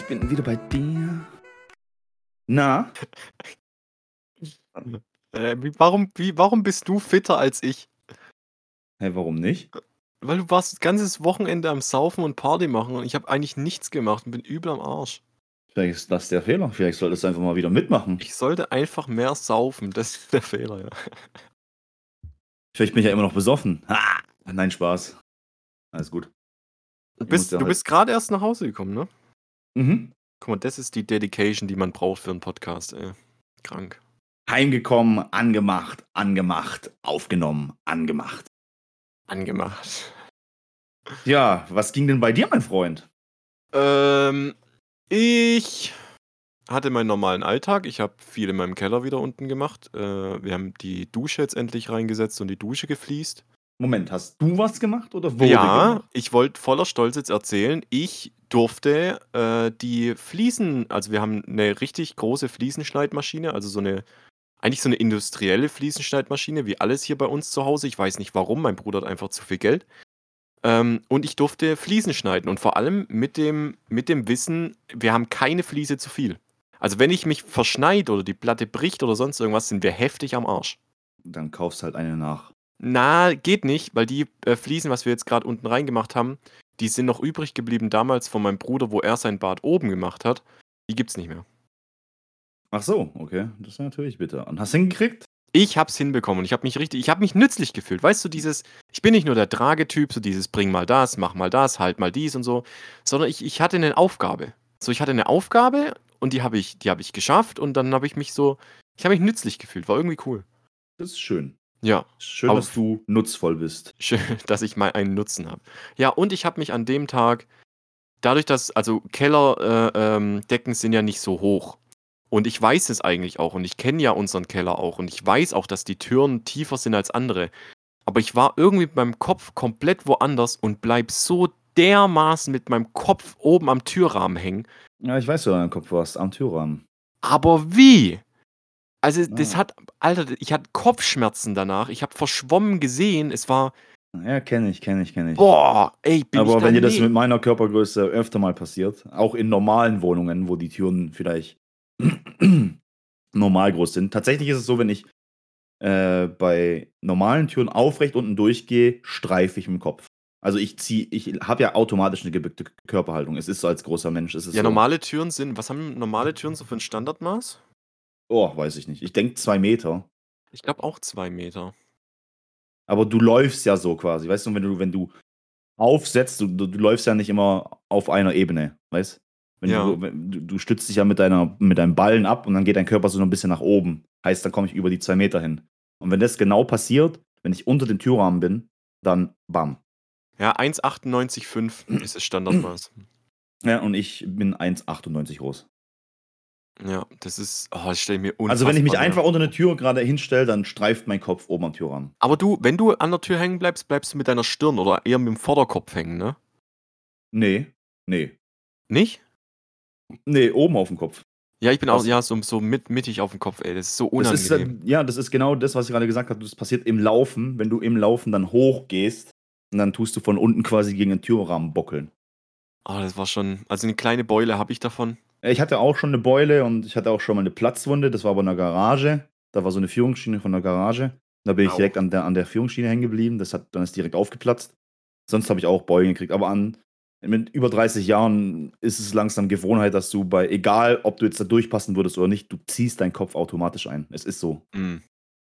ich bin wieder bei dir. Na? Warum bist du fitter als ich? Hey, warum nicht? Weil du warst das ganze Wochenende am Saufen und Party machen und ich habe eigentlich nichts gemacht und bin übel am Arsch. Vielleicht ist das der Fehler. Vielleicht solltest du einfach mal wieder mitmachen. Ich sollte einfach mehr saufen, das ist der Fehler, ja. Vielleicht bin ich ja immer noch besoffen. Ha! Nein, Spaß. Alles gut. Du bist gerade erst nach Hause gekommen, ne? Mhm. Guck mal, das ist die Dedication, die man braucht für einen Podcast, ey. Krank. Heimgekommen, angemacht, aufgenommen, angemacht. Angemacht. Ja, was ging denn bei dir, mein Freund? Ich hatte meinen normalen Alltag. Ich habe viel in meinem Keller wieder unten gemacht. Wir haben die Dusche jetzt endlich reingesetzt und die Dusche gefliest. Moment, hast du was gemacht oder wurde Ja, gemacht? ich wollte voller Stolz jetzt erzählen, ich durfte die Fliesen, also wir haben eine richtig große Fliesenschneidmaschine, also eigentlich so eine industrielle Fliesenschneidmaschine, wie alles hier bei uns zu Hause. Ich weiß nicht warum, mein Bruder hat einfach zu viel Geld. Und ich durfte Fliesen schneiden und vor allem mit dem Wissen, wir haben keine Fliese zu viel. Also wenn ich mich verschneide oder die Platte bricht oder sonst irgendwas, sind wir heftig am Arsch. Dann kaufst halt eine nach. Na, geht nicht, weil die Fliesen, was wir jetzt gerade unten reingemacht haben, die sind noch übrig geblieben damals von meinem Bruder, wo er sein Bad oben gemacht hat. Die gibt's nicht mehr. Ach so, okay. Das ist natürlich bitter. Und hast du hingekriegt? Ich hab's hinbekommen und ich habe mich nützlich gefühlt. Weißt du, ich bin nicht nur der Tragetyp, so dieses bring mal das, mach mal das, halt mal dies und so, sondern ich hatte eine Aufgabe. So, ich hatte eine Aufgabe und die habe ich geschafft und dann habe ich mich nützlich gefühlt. War irgendwie cool. Das ist schön. Ja. Schön, Aber dass du nutzvoll bist. schön, dass ich mal einen Nutzen habe. Ja, und ich habe mich an dem Tag, dadurch, dass, also Kellerdecken sind ja nicht so hoch. Und ich weiß es eigentlich auch und ich kenne ja unseren Keller auch und ich weiß auch, dass die Türen tiefer sind als andere. Aber ich war irgendwie mit meinem Kopf komplett woanders und bleib so dermaßen mit meinem Kopf oben am Türrahmen hängen. Ja, ich weiß, wo du dein Kopf warst. Am Türrahmen. Aber wie? Also, Ah. Alter, ich hatte Kopfschmerzen danach. Ich habe verschwommen gesehen. Es war, Ja, kenne ich. boah, ey, bin ich Aber wenn dir das mit daneben. meiner Körpergröße öfter mal passiert, auch in normalen Wohnungen, wo die Türen vielleicht normal groß sind. Tatsächlich ist es so, wenn ich bei normalen Türen aufrecht unten durchgehe, streife ich mit dem Kopf. Also ich habe ja automatisch eine gebückte Körperhaltung. Es ist so als großer Mensch, ist es Ja, so. was haben normale Türen so für ein Standardmaß? Oh, weiß ich nicht. Ich denke 2 Meter. Ich glaube auch 2 Meter. Aber du läufst ja so quasi, weißt du, wenn du aufsetzt, du läufst ja nicht immer auf einer Ebene, weißt? Ja. Du stützt dich ja mit deinem Ballen ab und dann geht dein Körper so ein bisschen nach oben. Heißt, dann komme ich über die 2 Meter hin. Und wenn das genau passiert, wenn ich unter dem Türrahmen bin, dann bam. Ja, 1,98,5 ist das Standardmaß. Ja, und ich bin 1,98 groß. Ja, das stelle ich mir unfassbar Also wenn ich mich einfach nervig unter eine vor. Tür gerade hinstelle, dann streift mein Kopf oben am Türrahmen. Aber wenn du an der Tür hängen bleibst, bleibst du mit deiner Stirn oder eher mit dem Vorderkopf hängen, ne? Nee. Nicht? Nee, oben auf dem Kopf. Ja, ich bin auch, Was? ja, so mittig auf dem Kopf, ey. Das ist so Das ist, unangenehm. ja, das ist genau das, was ich gerade gesagt habe. Das passiert im Laufen, wenn du im Laufen dann hochgehst und dann tust du von unten quasi gegen den Türrahmen bockeln. Oh, das war schon, also eine kleine Beule habe ich davon. Ich hatte auch schon eine Beule und ich hatte auch schon mal eine Platzwunde. Das war aber in der Garage. Da war so eine Führungsschiene von der Garage. Da bin ich Au. direkt an der Führungsschiene hängen geblieben. Dann ist direkt aufgeplatzt. Sonst habe ich auch Beulen gekriegt. Aber mit über 30 Jahren ist es langsam Gewohnheit, dass du egal ob du jetzt da durchpassen würdest oder nicht, du ziehst deinen Kopf automatisch ein. Es ist so. Mm.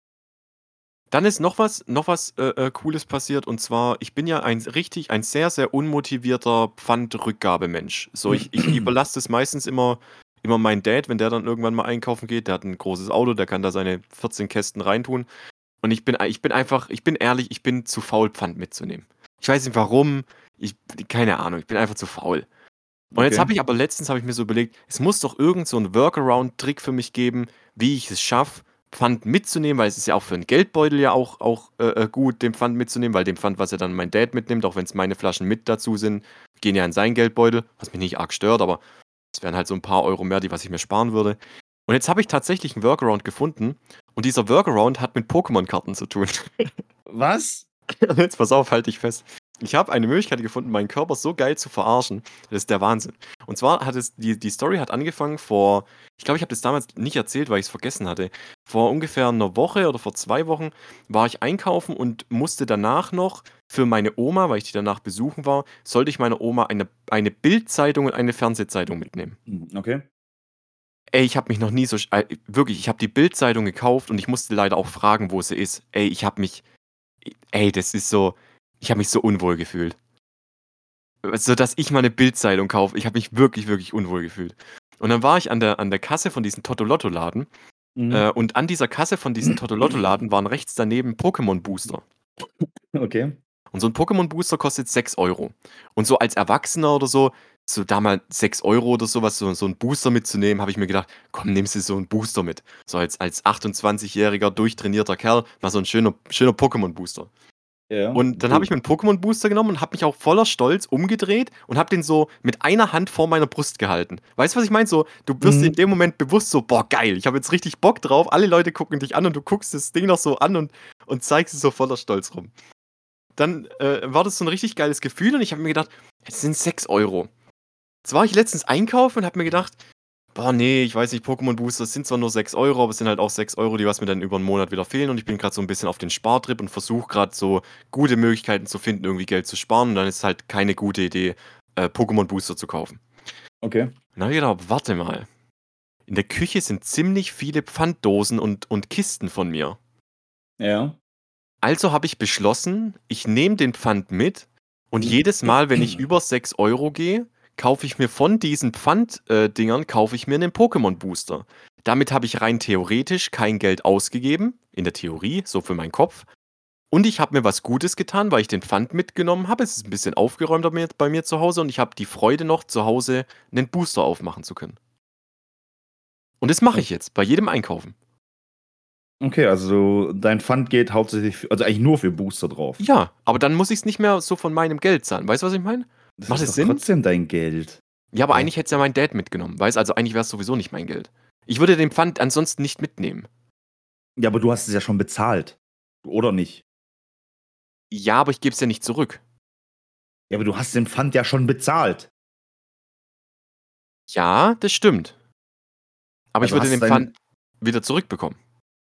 Dann ist noch was Cooles passiert und zwar, ich bin ja ein sehr, sehr unmotivierter Pfandrückgabemensch. So, ich überlasse das meistens immer meinem Dad, wenn der dann irgendwann mal einkaufen geht. Der hat ein großes Auto, der kann da seine 14 Kästen reintun. Und ich bin ehrlich, ich bin zu faul, Pfand mitzunehmen. Ich weiß nicht warum, keine Ahnung, ich bin einfach zu faul. Und jetzt Okay. letztens habe ich mir so überlegt, es muss doch irgend so einen Workaround-Trick für mich geben, wie ich es schaffe, Pfand mitzunehmen, weil es ist ja auch für einen Geldbeutel ja auch gut, den Pfand mitzunehmen, weil dem Pfand, was ja dann mein Dad mitnimmt, auch wenn es meine Flaschen mit dazu sind, gehen ja in seinen Geldbeutel, was mich nicht arg stört, aber es wären halt so ein paar Euro mehr, was ich mir sparen würde. Und jetzt habe ich tatsächlich einen Workaround gefunden und dieser Workaround hat mit Pokémon-Karten zu tun. Was? Jetzt pass auf, halt dich fest. Ich habe eine Möglichkeit gefunden, meinen Körper so geil zu verarschen. Das ist der Wahnsinn. Und zwar hat die Story hat angefangen vor, ich glaube, ich habe das damals nicht erzählt, weil ich es vergessen hatte. Vor ungefähr einer Woche oder vor 2 Wochen war ich einkaufen und musste danach noch für meine Oma, weil ich die danach besuchen war, sollte ich meiner Oma eine Bildzeitung und eine Fernsehzeitung mitnehmen. Okay. Ey, ich habe mich noch nie so, wirklich, ich habe die Bildzeitung gekauft und ich musste leider auch fragen, wo sie ist. Das ist so, ich habe mich so unwohl gefühlt. So, dass ich mal eine Bildzeitung kaufe. Ich habe mich wirklich, wirklich unwohl gefühlt. Und dann war ich an der Kasse von diesem Totolotto-Laden. Mhm. Und an dieser Kasse von diesem Totolotto-Laden waren rechts daneben Pokémon-Booster. Okay. Und so ein Pokémon-Booster kostet 6 Euro. Und so als Erwachsener oder so damals 6 Euro oder sowas, so ein Booster mitzunehmen, habe ich mir gedacht, komm, nimmst du so einen Booster mit. So als 28-jähriger, durchtrainierter Kerl, mal so ein schöner Pokémon-Booster. Ja. Und dann habe ich mir einen Pokémon-Booster genommen und habe mich auch voller Stolz umgedreht und habe den so mit einer Hand vor meiner Brust gehalten. Weißt du, was ich meine? So, du wirst dir in dem Moment bewusst so, boah, geil, ich habe jetzt richtig Bock drauf. Alle Leute gucken dich an und du guckst das Ding noch so an und zeigst es so voller Stolz rum. Dann war das so ein richtig geiles Gefühl und ich habe mir gedacht, es sind 6 Euro. Jetzt war ich letztens einkaufen und habe mir gedacht, boah, nee, ich weiß nicht, Pokémon Booster, es sind zwar nur 6 Euro, aber es sind halt auch 6 Euro, die was mir dann über einen Monat wieder fehlen und ich bin gerade so ein bisschen auf den Spartrip und versuche gerade so gute Möglichkeiten zu finden, irgendwie Geld zu sparen und dann ist es halt keine gute Idee, Pokémon Booster zu kaufen. Okay. Und dann habe ich gedacht, warte mal, in der Küche sind ziemlich viele Pfanddosen und Kisten von mir. Ja. Also habe ich beschlossen, ich nehme den Pfand mit und jedes Mal, wenn ich über 6 Euro gehe, kaufe ich mir von diesen Pfanddingern einen Pokémon-Booster. Damit habe ich rein theoretisch kein Geld ausgegeben, in der Theorie, so für meinen Kopf. Und ich habe mir was Gutes getan, weil ich den Pfand mitgenommen habe. Es ist ein bisschen aufgeräumter bei mir zu Hause und ich habe die Freude noch, zu Hause einen Booster aufmachen zu können. Und das mache ich jetzt bei jedem Einkaufen. Okay, also dein Pfand geht hauptsächlich, also eigentlich nur für Booster drauf. Ja, aber dann muss ich es nicht mehr so von meinem Geld zahlen. Weißt du, was ich meine? Das Macht ist das doch Sinn? trotzdem dein Geld. Ja, aber Ja. eigentlich hätte es ja mein Dad mitgenommen, weißt? Also eigentlich wäre es sowieso nicht mein Geld. Ich würde den Pfand ansonsten nicht mitnehmen. Ja, aber du hast es ja schon bezahlt. Oder nicht? Ja, aber ich gebe es ja nicht zurück. Ja, aber du hast den Pfand ja schon bezahlt. Ja, das stimmt. Aber ich Also würde hast den du Pfand wieder zurückbekommen.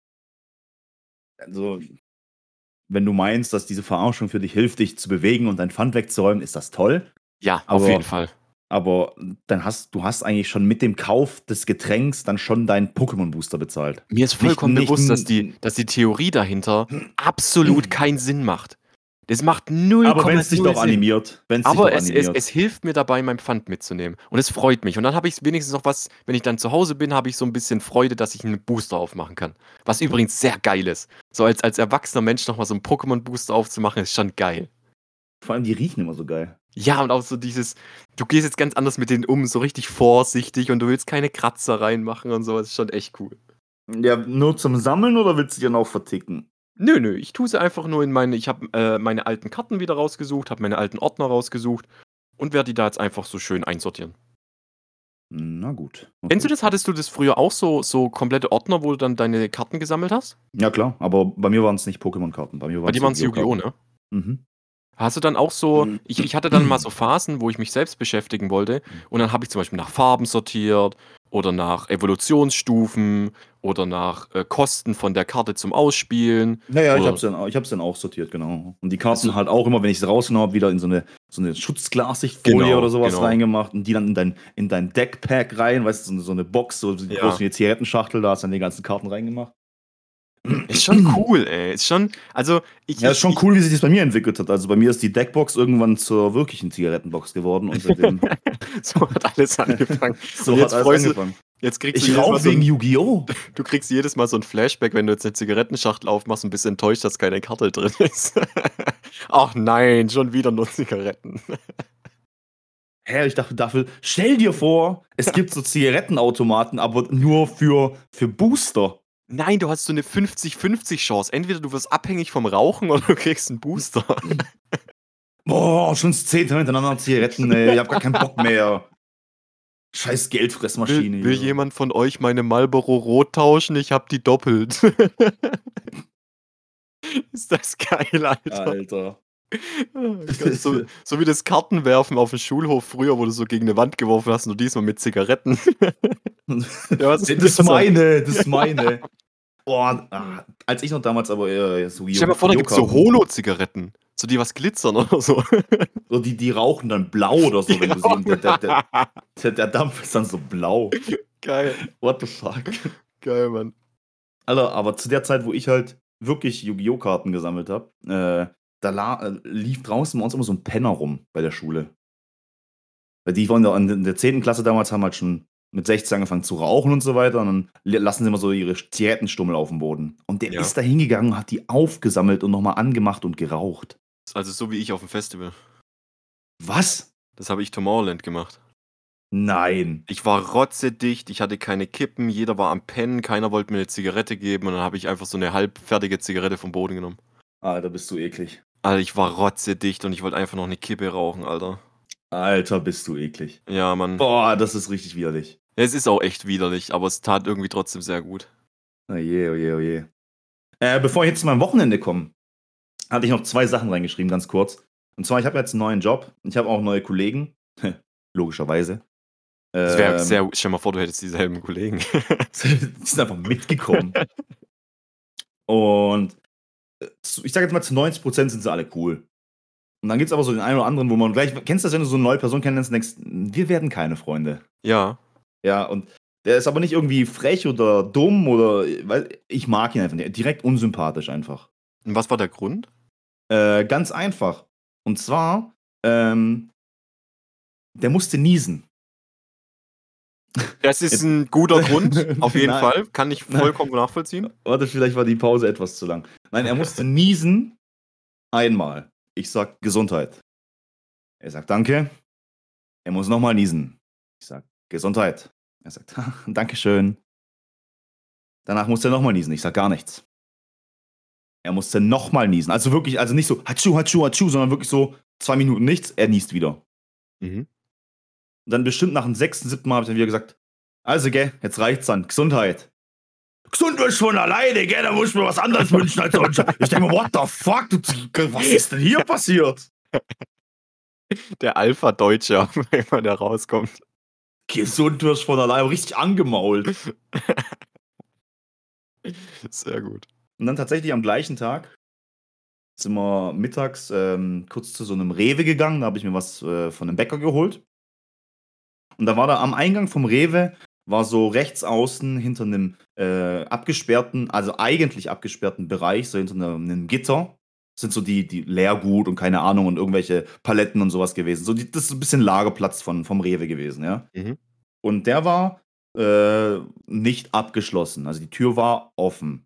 also wenn du meinst, dass diese Verarschung für dich hilft, dich zu bewegen und dein Pfand wegzuräumen, ist das toll. Ja, auf jeden Fall. Aber dann du hast eigentlich schon mit dem Kauf des Getränks dann schon deinen Pokémon-Booster bezahlt. Mir ist vollkommen Nicht bewusst, dass n die Theorie dahinter absolut keinen Sinn macht. Das macht 0,0 aber wenn's dich doch Sinn. animiert. Wenn's dich Aber doch es animiert. hilft mir dabei, mein Pfand mitzunehmen. Und es freut mich. Und dann habe ich wenigstens noch was, wenn ich dann zu Hause bin, habe ich so ein bisschen Freude, dass ich einen Booster aufmachen kann. Was übrigens sehr geil ist. So als erwachsener Mensch nochmal so einen Pokémon-Booster aufzumachen, ist schon geil. Vor allem die riechen immer so geil. Ja, und auch so dieses, du gehst jetzt ganz anders mit denen um, so richtig vorsichtig und du willst keine Kratzer reinmachen und sowas, ist schon echt cool. Ja, nur zum Sammeln oder willst du die dann auch verticken? Nö, ich tue sie einfach nur ich habe meine alten Karten wieder rausgesucht, habe meine alten Ordner rausgesucht und werde die da jetzt einfach so schön einsortieren. Na gut. Kennst du Okay. das? Hattest du das früher auch so komplette Ordner, wo du dann deine Karten gesammelt hast? Ja klar, aber bei mir waren's nicht Pokémon-Karten, bei mir Bei waren's dir waren's Yu-Gi-Oh! Yu-Gi-Oh!, ne? Mhm. Hast du dann auch so ich hatte dann mal so Phasen, wo ich mich selbst beschäftigen wollte und dann habe ich zum Beispiel nach Farben sortiert oder nach Evolutionsstufen oder nach Kosten von der Karte zum Ausspielen Ja, ja, ich oder hab's dann auch sortiert, genau. Und die also Karten halt auch immer, wenn ich sie rausgenommen habe, wieder in so eine Schutzglassichtfolie genau, oder sowas genau. reingemacht und die dann in dein Deckpack rein, weißt du, so eine Box, so Ja. groß wie eine Zigarettenschachtel, da hast du dann die ganzen Karten reingemacht. Ist schon cool, ey. Ist schon also Ja, ist schon cool, wie sich das bei mir entwickelt hat. Also bei mir ist die Deckbox irgendwann zur wirklichen Zigarettenbox geworden und seitdem so hat alles angefangen. so Und hat jetzt alles freust du angefangen. jetzt kriegst du Ich jedes Mal rauche so wegen 'n Yu-Gi-Oh! du kriegst jedes Mal so 'n Flashback, wenn du jetzt 'ne Zigarettenschachtel aufmachst und bist enttäuscht, dass keine Karte drin ist. Ach nein, schon wieder nur Zigaretten. Hä, ich dachte dafür stell dir vor, es gibt so Zigarettenautomaten, aber nur für Booster. Nein, du hast so 'ne 50-50 Chance. Entweder du wirst abhängig vom Rauchen oder du kriegst 'n Booster. Boah, schon das 10. hintereinander Zigaretten, ey. Ich hab gar keinen Bock mehr. Scheiß Geldfressmaschine Will hier. jemand von euch meine Marlboro Rot tauschen? Ich habe die doppelt. Ist das geil, Alter. Alter. Geil. So wie das Kartenwerfen auf dem Schulhof früher, wo du so gegen 'ne Wand geworfen hast, nur diesmal mit Zigaretten. Ja, was ist Das ist besser? meine, das ist meine. Boah, als ich noch damals aber so Stell dir mal vor, da gibt's so Yu-Gi-Oh-Karten, Holo-Zigaretten, so die was glitzern oder so. so die rauchen dann blau oder so, wenn du sie Genau. der Dampf ist dann so blau. Geil, What the fuck? geil, Mann. Alter, aber zu der Zeit, wo ich halt wirklich Yu-Gi-Oh! Karten gesammelt habe, lief draußen bei uns immer so 'n Penner rum bei der Schule. Weil die waren ja in der 10. Klasse damals haben halt schon mit 16 angefangen zu rauchen und so weiter und dann lassen sie immer so ihre Zigarettenstummel auf dem Boden. Und der Ja. ist da hingegangen, hat die aufgesammelt und noch mal angemacht und geraucht. Also so wie ich aufm Festival. Was? Das habe ich Tomorrowland gemacht. Nein. Ich war rotzedicht, ich hatte keine Kippen, jeder war am Pennen, keiner wollte mir 'ne Zigarette geben und dann habe ich einfach so 'ne halbfertige Zigarette vom Boden genommen. Alter, bist du eklig. Alter, ich war rotzedicht und ich wollte einfach noch 'ne Kippe rauchen, Alter. Alter, bist du eklig. Ja, Mann. Boah, das ist richtig widerlich. Es ist auch echt widerlich, aber es tat irgendwie trotzdem sehr gut. Oh je, oh je, oh je. Bevor ich jetzt zu meinem Wochenende komme, hatte ich noch 2 Sachen reingeschrieben, ganz kurz. Und zwar, ich habe jetzt 'n neuen Job. Ich habe auch neue Kollegen, logischerweise. Das wäre Ähm, sehr stell mal vor, du hättest dieselben Kollegen. die sind einfach mitgekommen. Und, ich sage jetzt mal, zu 90% sind sie alle cool. Und dann gibt's aber so den einen oder anderen, wo man gleich kennst du das, wenn du so 'ne neue Person kennenlernst und denkst: „Wir werden keine Freunde." Ja. Ja, und der ist aber nicht irgendwie frech oder dumm oder weil ich mag ihn einfach nicht. Direkt unsympathisch einfach. Und was war der Grund? Ganz einfach. Und zwar, ähm, der musste niesen. Das ist Jetzt 'n guter Grund, auf jeden nein, Fall. Kann ich nein. vollkommen nachvollziehen. Warte, vielleicht war die Pause etwas zu lang. Nein, er musste niesen einmal. Ich sage: „Gesundheit." Er sagt: „Danke." Er muss noch mal niesen. Ich sage: „Gesundheit." Er sagt: „Danke schön." Danach musste er noch mal niesen. Ich sage: „Gar nichts." Er musste noch mal niesen. Also wirklich, also nicht so „Hatschu, hatschu, hatschu", sondern wirklich so 2 Minuten nichts, er niest wieder. Mhm. Und dann bestimmt nach dem 6., 7. Mal habe ich dann wieder gesagt: „Also, gell, jetzt reicht's dann. Gesundheit." „Gesund wirst von alleine, gell, da muss ich mir was anderes wünschen als sonst." Ich denke mir: „What the fuck, was ist denn hier passiert?" Der Alpha-Deutsche, wenn der rauskommt. „Gesund wirst von alleine", aber richtig angemault. Sehr gut. Und dann tatsächlich am gleichen Tag sind wir mittags, kurz zu so 'nem Rewe gegangen, da habe ich mir was, von 'nem Bäcker geholt. Und da war da am Eingang vom Rewe war so rechts außen hinter 'nem, abgesperrten, also eigentlich abgesperrten Bereich, so hinter 'nem Gitter, sind so die Leergut und keine Ahnung und irgendwelche Paletten und so was gewesen. So das ist so 'n bisschen Lagerplatz vom Rewe gewesen, ja? Mhm. Und der war, nicht abgeschlossen. Also, die Tür war offen.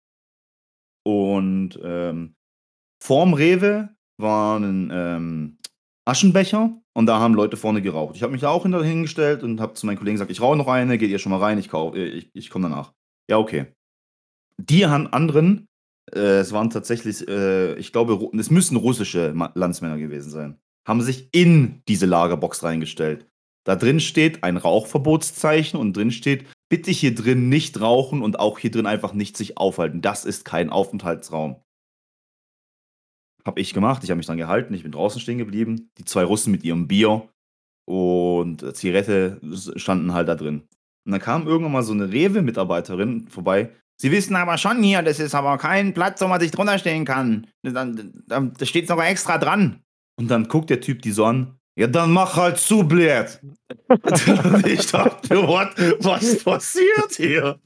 Und, vorm Rewe war 'nen, Aschenbecher und da haben Leute vorne geraucht. Ich habe mich da auch hingestellt und habe zu meinen Kollegen gesagt: „Ich rauche noch eine, geht ihr schon mal rein, ich komme danach." Ja, okay. Die anderen, es waren tatsächlich, ich glaube, es müssen russische Landsmänner gewesen sein, haben sich in diese Lagerbox reingestellt. Da drin steht ein Rauchverbotszeichen und drin steht: „Bitte hier drin nicht rauchen und auch hier drin einfach nicht sich aufhalten. Das ist kein Aufenthaltsraum." Habe ich gemacht. Ich habe mich dran gehalten. Ich bin draußen stehen geblieben. Die 2 Russen mit ihrem Bier und Zigarette standen halt da drin. Und dann kam irgendwann mal so 'ne Rewe-Mitarbeiterin vorbei. „Sie wissen aber schon hier, das ist aber kein Platz, wo man sich drunter stellen kann. Da steht sogar extra dran." Und dann guckt der Typ die so an: „Ja, dann mach halt zu, blöd." Und ich dachte: „What? Was passiert hier?"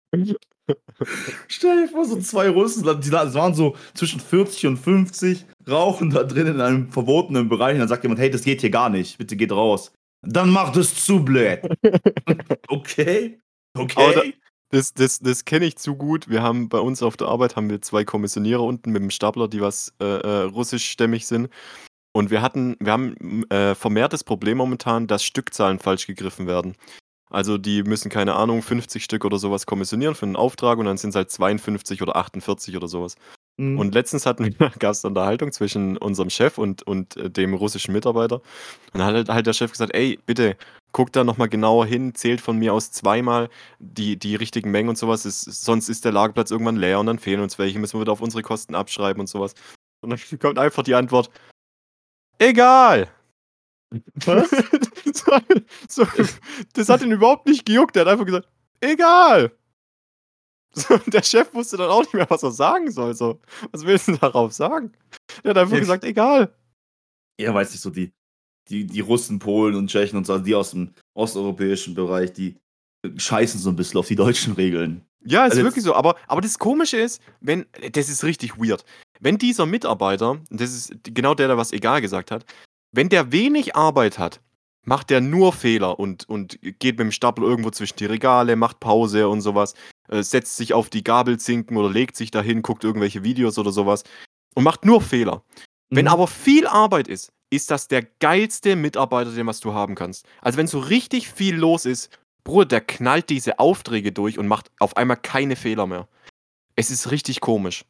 Stell dir vor, so 2 Russen, das waren so zwischen 40 und 50, rauchen da drin in einem verbotenen Bereich und dann sagt jemand: „Hey, das geht hier gar nicht. Bitte geht raus." „Dann mach das zu, blöd." Okay, Aber da okay. das kenne ich zu gut. Wir haben bei uns auf der Arbeit haben wir 2 Kommissionierer unten mit 'm Stapler, die was, russischstämmig sind. Und wir haben, vermehrt das Problem momentan, dass Stückzahlen falsch gegriffen werden. Also, die müssen, keine Ahnung, 50 Stück oder so was kommissionieren für 'nen Auftrag und dann sind's halt 52 oder 48 oder so was. Mhm. Und letztens hatten wir gab's 'ne Unterhaltung zwischen unserem Chef und dem russischen Mitarbeiter. Und dann hat halt der Chef gesagt: „Ey, bitte guckt da noch mal genauer hin, zählt von mir aus zweimal die richtigen Mengen und so was. Sonst ist der Lagerplatz irgendwann leer und dann fehlen uns welche, müssen wir wieder auf unsere Kosten abschreiben und so was." Und dann kommt einfach die Antwort, egal. Was? so, das hat ihn überhaupt nicht gejuckt. Er hat einfach gesagt, egal. So, der Chef wusste dann auch nicht mehr, was er sagen soll. So, was willst du darauf sagen? Er hat einfach gesagt, egal. Ja, weiß nicht, so die Russen, Polen und Tschechen und so, also die aus dem osteuropäischen Bereich, die scheißen so ein bisschen auf die deutschen Regeln. Ja, ist Also wirklich so. Aber das Komische ist, das ist richtig weird. Wenn dieser Mitarbeiter, das ist genau der was egal gesagt hat, wenn der wenig Arbeit hat, macht der nur Fehler und geht mit dem Stapel irgendwo zwischen die Regale, macht Pause und sowas, setzt sich auf die Gabelzinken oder legt sich dahin, guckt irgendwelche Videos oder sowas und macht nur Fehler. Wenn aber viel Arbeit ist, ist das der geilste Mitarbeiter, den was du haben kannst. Also wenn so richtig viel los ist, Bruder, der knallt diese Aufträge durch und macht auf einmal keine Fehler mehr. Es ist richtig komisch.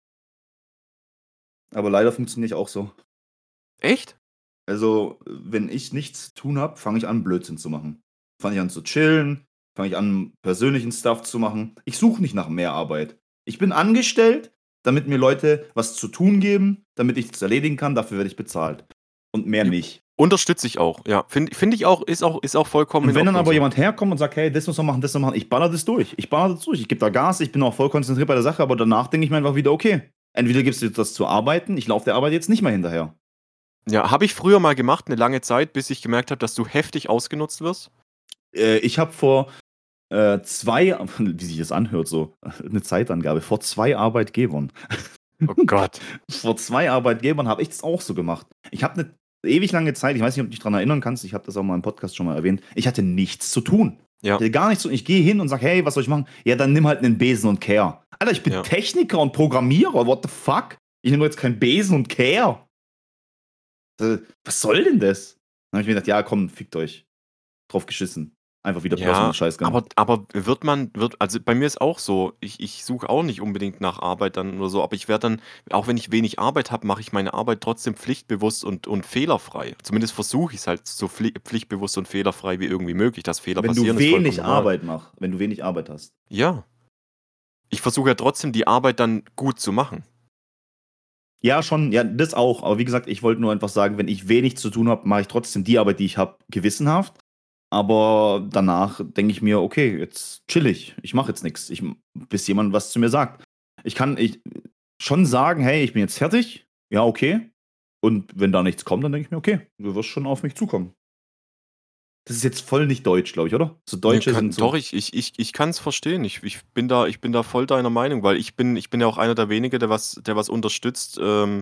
Aber leider funktioniere ich auch so. Echt? Also, wenn ich nichts zu tun habe, fange ich an, Blödsinn zu machen. Fange ich an zu chillen, fange ich an, persönlichen Stuff zu machen. Ich suche nicht nach mehr Arbeit. Ich bin angestellt, damit mir Leute was zu tun geben, damit ich das erledigen kann, dafür werde ich bezahlt. Und mehr nicht. Unterstütze ich auch, ja. Find ich auch, ist auch vollkommen Und wenn in dann Ordnung aber so. jemand herkommt und sagt, hey, das muss man machen, das muss man machen, ich baller das durch. Ich gebe da Gas, ich bin auch voll konzentriert bei der Sache, aber danach denke ich mir einfach wieder, okay, entweder gibst du jetzt das zu arbeiten, ich laufe der Arbeit jetzt nicht mehr hinterher. Ja, habe ich früher mal gemacht, eine lange Zeit, bis ich gemerkt habe, dass du heftig ausgenutzt wirst. Ich habe vor 2, wie sich das anhört, so eine Zeitangabe, vor 2 Arbeitgebern. Oh Gott. Vor 2 Arbeitgebern habe ich das auch so gemacht. Ich habe eine ewig lange Zeit, ich weiß nicht, ob du dich daran erinnern kannst, ich habe das auch mal im Podcast schon mal erwähnt, ich hatte nichts zu tun. Ja. Ich hatte gar nichts zu tun. Ich gehe hin und sage, hey, was soll ich machen? Ja, dann nimm halt einen Besen und Kehr. Alter, ich bin Ja. Techniker und Programmierer, what the fuck? Ich nehme jetzt keinen Besen und Kehr. Was soll denn das? Dann habe ich mir gedacht, ja, komm, fickt euch. Drauf geschissen. Einfach wieder Ja, Scheiß aber also bei mir ist auch so, ich suche auch nicht unbedingt nach Arbeit dann oder so, aber ich werde dann, auch wenn ich wenig Arbeit habe, mache ich meine Arbeit trotzdem pflichtbewusst und fehlerfrei. Zumindest versuche ich es halt so pflichtbewusst und fehlerfrei wie irgendwie möglich. Dass Fehler Wenn passieren, du ist vollkommen wenig normal. Arbeit machst, wenn du wenig Arbeit hast. Ja. Ich versuche ja trotzdem die Arbeit dann gut zu machen. Ja, schon, ja, das auch. Aber wie gesagt, ich wollte nur einfach sagen, wenn ich wenig zu tun habe, mache ich trotzdem die Arbeit, die ich habe, gewissenhaft. Aber danach denke ich mir, okay, jetzt chill ich. Ich mache jetzt nichts, bis jemand was zu mir sagt. Ich kann schon sagen, hey, ich bin jetzt fertig. Ja, okay. Und wenn da nichts kommt, dann denke ich mir, okay, du wirst schon auf mich zukommen. Das ist jetzt voll nicht deutsch, glaube ich, oder? So Deutsche sind so. Doch, ich kann es verstehen. Ich bin da voll deiner Meinung, weil ich bin ja auch einer der wenigen, der was unterstützt.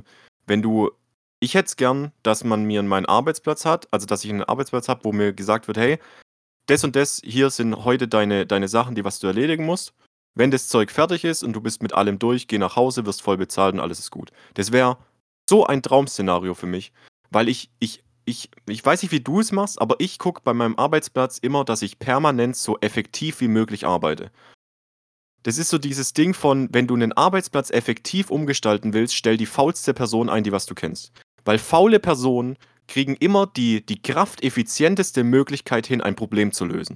Ich hätte es gern, dass man mir meinen Arbeitsplatz hat, also dass ich einen Arbeitsplatz habe, wo mir gesagt wird, hey, das und das, hier sind heute deine Sachen, die was du erledigen musst. Wenn das Zeug fertig ist und du bist mit allem durch, geh nach Hause, wirst voll bezahlt und alles ist gut. Das wäre so ein Traum-Szenario für mich, weil ich weiß nicht, wie du es machst, aber ich gucke bei meinem Arbeitsplatz immer, dass ich permanent so effektiv wie möglich arbeite. Das ist so dieses Ding von, wenn du einen Arbeitsplatz effektiv umgestalten willst, stell die faulste Person ein, die was du kennst. Weil faule Personen kriegen immer die krafteffizienteste Möglichkeit hin, ein Problem zu lösen.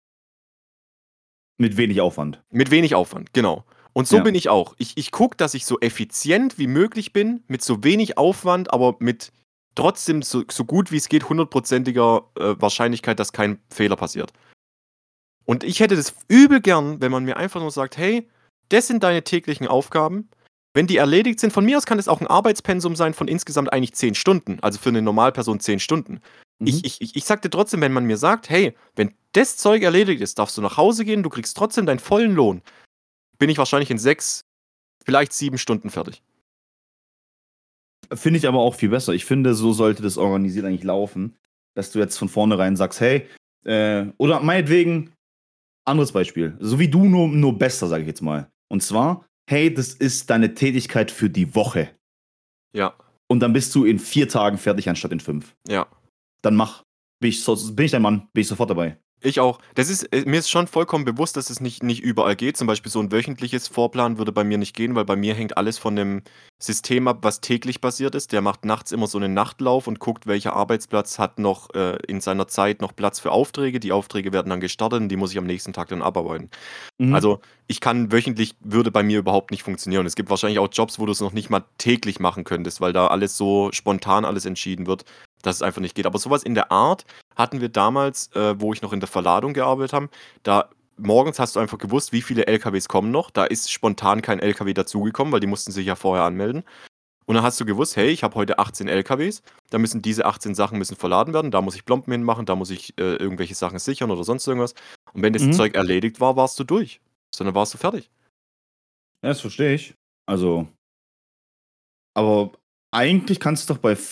Mit wenig Aufwand. Mit wenig Aufwand, genau. Und so Ja. bin ich auch. Ich gucke, dass ich so effizient wie möglich bin, mit so wenig Aufwand, aber mit trotzdem so gut wie es geht, 100%iger Wahrscheinlichkeit, dass kein Fehler passiert. Und ich hätte das übel gern, wenn man mir einfach nur sagt, hey, das sind deine täglichen Aufgaben. Wenn die erledigt sind, von mir aus kann es auch ein Arbeitspensum sein von insgesamt eigentlich 10 Stunden. Also für eine Normalperson 10 Stunden. Mhm. Ich sag dir trotzdem, wenn man mir sagt, hey, wenn das Zeug erledigt ist, darfst du nach Hause gehen, du kriegst trotzdem deinen vollen Lohn, bin ich wahrscheinlich in 6, vielleicht 7 Stunden fertig. Finde ich aber auch viel besser. Ich finde, so sollte das organisiert eigentlich laufen, dass du jetzt von vornherein sagst, hey, oder meinetwegen, anderes Beispiel, so wie du, nur besser, sage ich jetzt mal. Und zwar, hey, das ist deine Tätigkeit für die Woche. Ja, Und dann bist du in 4 Tagen fertig, anstatt in 5. ja. Dann bin ich dein Mann, bin ich sofort dabei. Ich auch. Mir ist schon vollkommen bewusst, dass es nicht überall geht. Zum Beispiel so ein wöchentliches Vorplan würde bei mir nicht gehen, weil bei mir hängt alles von dem System ab, was täglich basiert ist. Der macht nachts immer so einen Nachtlauf und guckt, welcher Arbeitsplatz hat noch in seiner Zeit noch Platz für Aufträge. Die Aufträge werden dann gestartet und die muss ich am nächsten Tag dann abarbeiten. Mhm. Also ich kann wöchentlich, würde bei mir überhaupt nicht funktionieren. Es gibt wahrscheinlich auch Jobs, wo du es noch nicht mal täglich machen könntest, weil da alles so spontan alles entschieden wird, dass es einfach nicht geht. Aber sowas in der Art hatten wir damals, wo ich noch in der Verladung gearbeitet habe. Da morgens hast du einfach gewusst, wie viele LKWs kommen noch. Da ist spontan kein LKW dazugekommen, weil die mussten sich ja vorher anmelden. Und dann hast du gewusst, hey, ich habe heute 18 LKWs, da müssen diese 18 Sachen müssen verladen werden, da muss ich Plomben hinmachen, da muss ich irgendwelche Sachen sichern oder sonst irgendwas. Und wenn das Mhm. Zeug erledigt war, warst du durch. Sondern warst du fertig. Ja, das verstehe ich. Also, aber eigentlich kannst du doch bei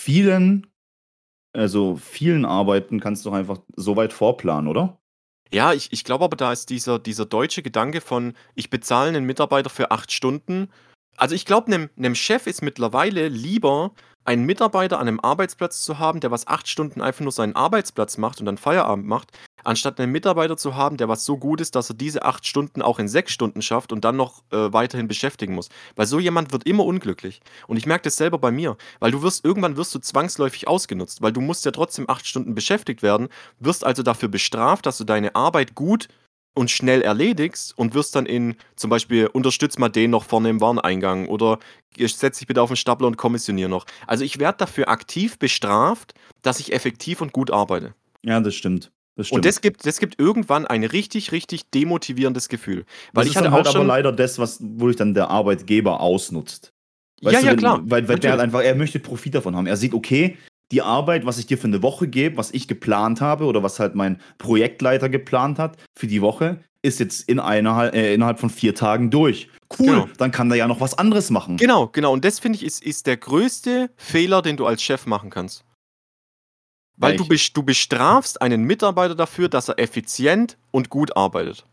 vielen Arbeiten kannst du doch einfach so weit vorplanen, oder? Ja, ich glaube aber, da ist dieser deutsche Gedanke von, ich bezahle einen Mitarbeiter für 8 Stunden. Also ich glaube, einem Chef ist mittlerweile lieber, einen Mitarbeiter an einem Arbeitsplatz zu haben, der was 8 Stunden einfach nur seinen Arbeitsplatz macht und dann Feierabend macht, anstatt einen Mitarbeiter zu haben, der was so gut ist, dass er diese 8 Stunden auch in 6 Stunden schafft und dann noch weiterhin beschäftigen muss. Weil so jemand wird immer unglücklich. Und ich merke das selber bei mir, weil irgendwann wirst du zwangsläufig ausgenutzt, weil du musst ja trotzdem 8 Stunden beschäftigt werden, wirst also dafür bestraft, dass du deine Arbeit gut und schnell erledigst und wirst dann zum Beispiel, unterstütz mal den noch vorne im Wareneingang oder setz dich bitte auf den Stapler und kommissionier noch. Also ich werde dafür aktiv bestraft, dass ich effektiv und gut arbeite. Ja, das stimmt. Das Und stimmt. das gibt irgendwann ein richtig, richtig demotivierendes Gefühl. Weil Das ich ist dann hatte auch halt aber schon, leider das, wodurch dann der Arbeitgeber ausnutzt. ja, Weißt du, ja, klar, weil der halt natürlich. einfach, er möchte Profit davon haben. Er sieht, okay, die Arbeit, was ich dir für eine Woche gebe, was ich geplant habe oder was halt mein Projektleiter geplant hat für die Woche, ist jetzt innerhalb von 4 Tagen durch. Cool, Genau. dann kann der ja noch was anderes machen. Genau, genau. Und das finde ich ist der größte Fehler, den du als Chef machen kannst. Ja, Weil du bestrafst einen Mitarbeiter dafür, dass er effizient und gut arbeitet.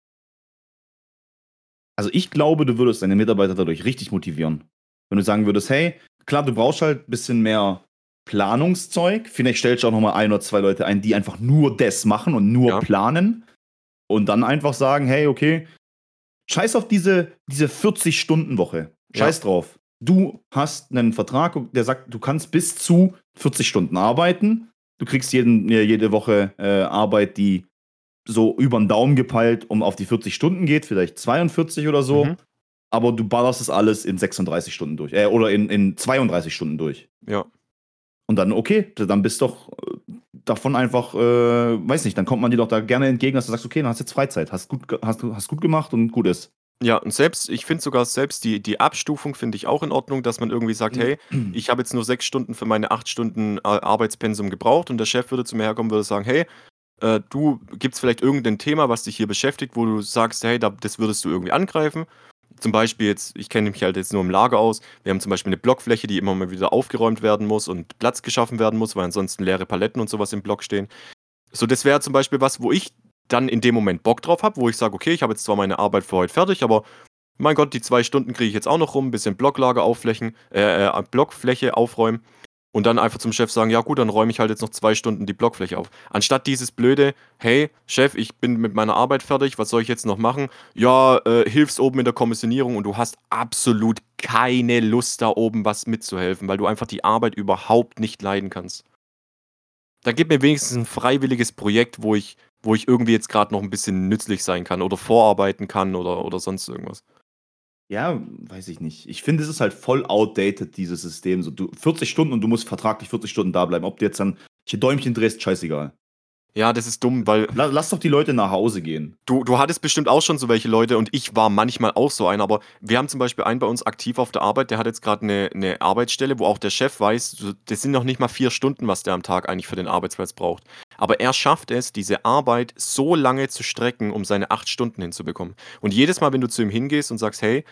also ich glaube, du würdest deine Mitarbeiter dadurch richtig motivieren. Wenn du sagen würdest, hey, klar, du brauchst halt ein bisschen mehr Planungszeug. Vielleicht stellst du auch noch mal 1 oder 2 Leute ein, die einfach nur das machen und nur Ja, planen und dann einfach sagen, hey, okay, scheiß auf diese 40-Stunden-Woche. ja. Scheiß drauf. Du hast einen Vertrag, der sagt, du kannst bis zu 40 Stunden arbeiten. Du kriegst jede Woche Arbeit, die so über den Daumen gepeilt auf die 40 Stunden geht, vielleicht 42 oder Mhm. so. Aber du ballerst das alles in 36 Stunden durch. Oder in 32 Stunden durch. Ja. Und dann, okay, dann bist doch davon einfach, weiß nicht, dann kommt man dir doch da gerne entgegen, dass du sagst, okay, dann hast du jetzt Freizeit. Hast gut gemacht und gut ist. Ja, und ich finde sogar selbst die Abstufung finde ich auch in Ordnung, dass man irgendwie sagt: „Hey, ich habe jetzt nur 6 Stunden für meine 8 Stunden Arbeitspensum gebraucht.“ Und der Chef würde zu mir herkommen, würde sagen: „Hey, du, gibt's vielleicht irgendein Thema, was dich hier beschäftigt, wo du sagst, hey, das würdest du irgendwie angreifen?“ Zum Beispiel jetzt, ich kenne mich halt jetzt nur im Lager aus. Wir haben zum Beispiel eine Blockfläche, die immer mal wieder aufgeräumt werden muss und Platz geschaffen werden muss, weil ansonsten leere Paletten und sowas im Block stehen. So, das wäre zum Beispiel was, wo ich dann in dem Moment Bock drauf habe, wo ich sage: „Okay, ich habe jetzt zwar meine Arbeit für heute fertig, aber mein Gott, die 2 Stunden kriege ich jetzt auch noch rum, bisschen Blocklager aufflächen Blockfläche aufräumen.“ Und dann einfach zum Chef sagen: „Ja gut, dann räume ich halt jetzt noch 2 Stunden die Blockfläche auf.“ Anstatt dieses blöde: „Hey, Chef, ich bin mit meiner Arbeit fertig, was soll ich jetzt noch machen?“ „Ja, hilfst oben in der Kommissionierung“ und du hast absolut keine Lust, da oben was mitzuhelfen, weil du einfach die Arbeit überhaupt nicht leiden kannst. Dann gib mir wenigstens ein freiwilliges Projekt, wo ich irgendwie jetzt gerade noch ein bisschen nützlich sein kann oder vorarbeiten kann oder sonst irgendwas. Ja, weiß ich nicht. Ich finde, es ist halt voll outdated, dieses System. So, 40 Stunden und du musst vertraglich 40 Stunden da bleiben. Ob du jetzt dann hier Däumchen drehst, scheißegal. Ja, das ist dumm, weil Lass doch die Leute nach Hause gehen. du hattest bestimmt auch schon so welche Leute und ich war manchmal auch so einer, aber wir haben zum Beispiel einen bei uns aktiv auf der Arbeit, der hat jetzt gerade eine Arbeitsstelle, wo auch der Chef weiß, so, das sind noch nicht mal 4 Stunden, was der am Tag eigentlich für den Arbeitsplatz braucht. Aber er schafft es, diese Arbeit so lange zu strecken, um seine 8 Stunden hinzubekommen. Und jedes Mal, wenn du zu ihm hingehst und sagst: „Hey,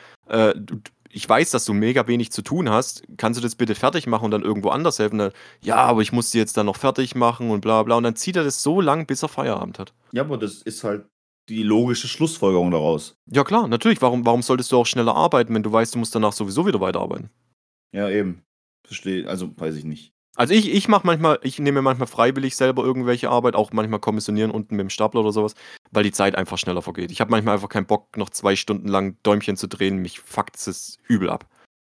ich weiß, dass du mega wenig zu tun hast, kannst du das bitte fertig machen und dann irgendwo anders helfen?“ Dann: „Ja, aber ich muss die jetzt dann noch fertig machen und bla bla.“ Und dann zieht er das so lang, bis er Feierabend hat. Ja, aber das ist halt die logische Schlussfolgerung daraus. Ja klar, natürlich. Warum solltest du auch schneller arbeiten, wenn du weißt, du musst danach sowieso wieder weiterarbeiten? Ja, eben. Verstehe. Also, weiß ich nicht. Also ich mache manchmal, ich nehme mir manchmal freiwillig selber irgendwelche Arbeit, auch manchmal kommissionieren unten mit dem Stapler oder sowas, weil die Zeit einfach schneller vergeht. Ich habe manchmal einfach keinen Bock, noch 2 Stunden lang Däumchen zu drehen. Mich fuckt es übel ab.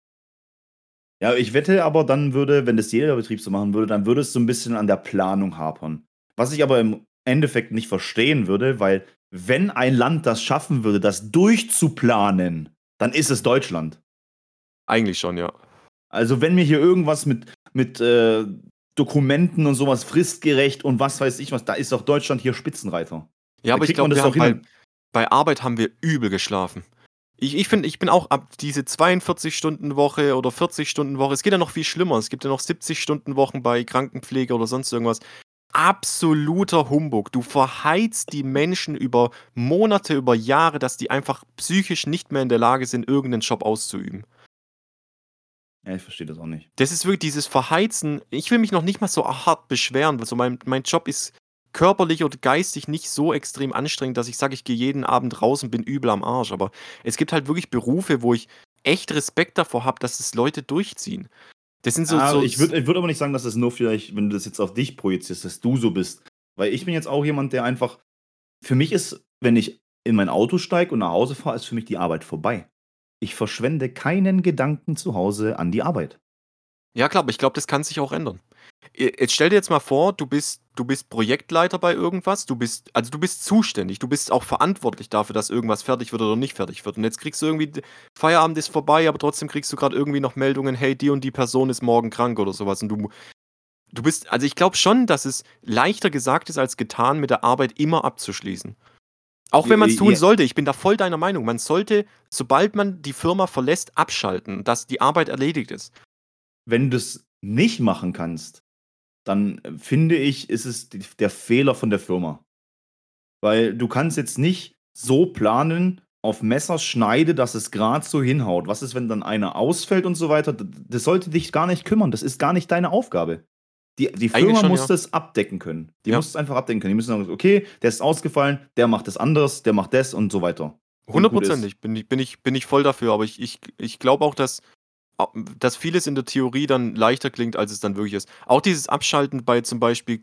Ja, ich wette aber, dann würde, wenn das jeder Betrieb so machen würde, dann würde es so ein bisschen an der Planung hapern. Was ich aber im Endeffekt nicht verstehen würde, weil wenn ein Land das schaffen würde, das durchzuplanen, dann ist es Deutschland. Eigentlich schon, ja. Also, wenn mir hier irgendwas mit Dokumenten und sowas fristgerecht und was weiß ich was, da ist doch Deutschland hier Spitzenreiter. Ja, Da aber ich kriegt man glaube, das wir doch haben hin. bei Arbeit haben wir übel geschlafen. Ich finde, ich bin auch ab diese 42-Stunden-Woche oder 40-Stunden-Woche, es geht ja noch viel schlimmer. Es gibt ja noch 70-Stunden-Wochen bei Krankenpflege oder sonst irgendwas. Absoluter Humbug. Du verheizt die Menschen über Monate, über Jahre, dass die einfach psychisch nicht mehr in der Lage sind, irgendeinen Job auszuüben. Ja, ich verstehe das auch nicht. Das ist wirklich dieses Verheizen. Ich will mich noch nicht mal so hart beschweren. Also mein Job ist körperlich oder geistig nicht so extrem anstrengend, dass ich sage, ich gehe jeden Abend raus und bin übel am Arsch. Aber es gibt halt wirklich Berufe, wo ich echt Respekt davor habe, dass es Leute durchziehen. Das sind so, Ah, so, ich würd aber nicht sagen, dass es nur vielleicht, wenn du das jetzt auf dich projizierst, dass du so bist. Weil ich bin jetzt auch jemand, der einfach, für mich ist, wenn ich in mein Auto steige und nach Hause fahre, ist für mich die Arbeit vorbei. Ich verschwende keinen Gedanken zu Hause an die Arbeit. Ja klar, aber ich glaube, das kann sich auch ändern. Jetzt stell dir jetzt mal vor, du bist Projektleiter bei irgendwas, du bist zuständig, du bist auch verantwortlich dafür, dass irgendwas fertig wird oder nicht fertig wird. Und jetzt kriegst du irgendwie, Feierabend ist vorbei, aber trotzdem kriegst du gerade irgendwie noch Meldungen, hey, die und die Person ist morgen krank oder sowas. Und du bist, also ich glaube schon, dass es leichter gesagt ist als getan, mit der Arbeit immer abzuschließen. Auch wenn man es tun Ja, sollte, ich bin da voll deiner Meinung. Man sollte, sobald man die Firma verlässt, abschalten, dass die Arbeit erledigt ist. wenn du es nicht machen kannst, dann finde ich, ist es der Fehler von der Firma. Weil du kannst jetzt nicht so planen, auf Messerschneide, dass es gerade so hinhaut. Was ist, wenn dann einer ausfällt und so weiter? Das sollte dich gar nicht kümmern. Das ist gar nicht deine Aufgabe. Die Eigentlich Firma schon, muss ja. das abdecken können. Die Ja. muss es einfach abdecken können. Die müssen sagen, okay, der ist ausgefallen, der macht das anderes, der macht das und so weiter. Und gut ist. Hundertprozentig bin ich voll dafür, aber ich glaube auch, dass vieles in der Theorie dann leichter klingt, als es dann wirklich ist. Auch dieses Abschalten bei zum Beispiel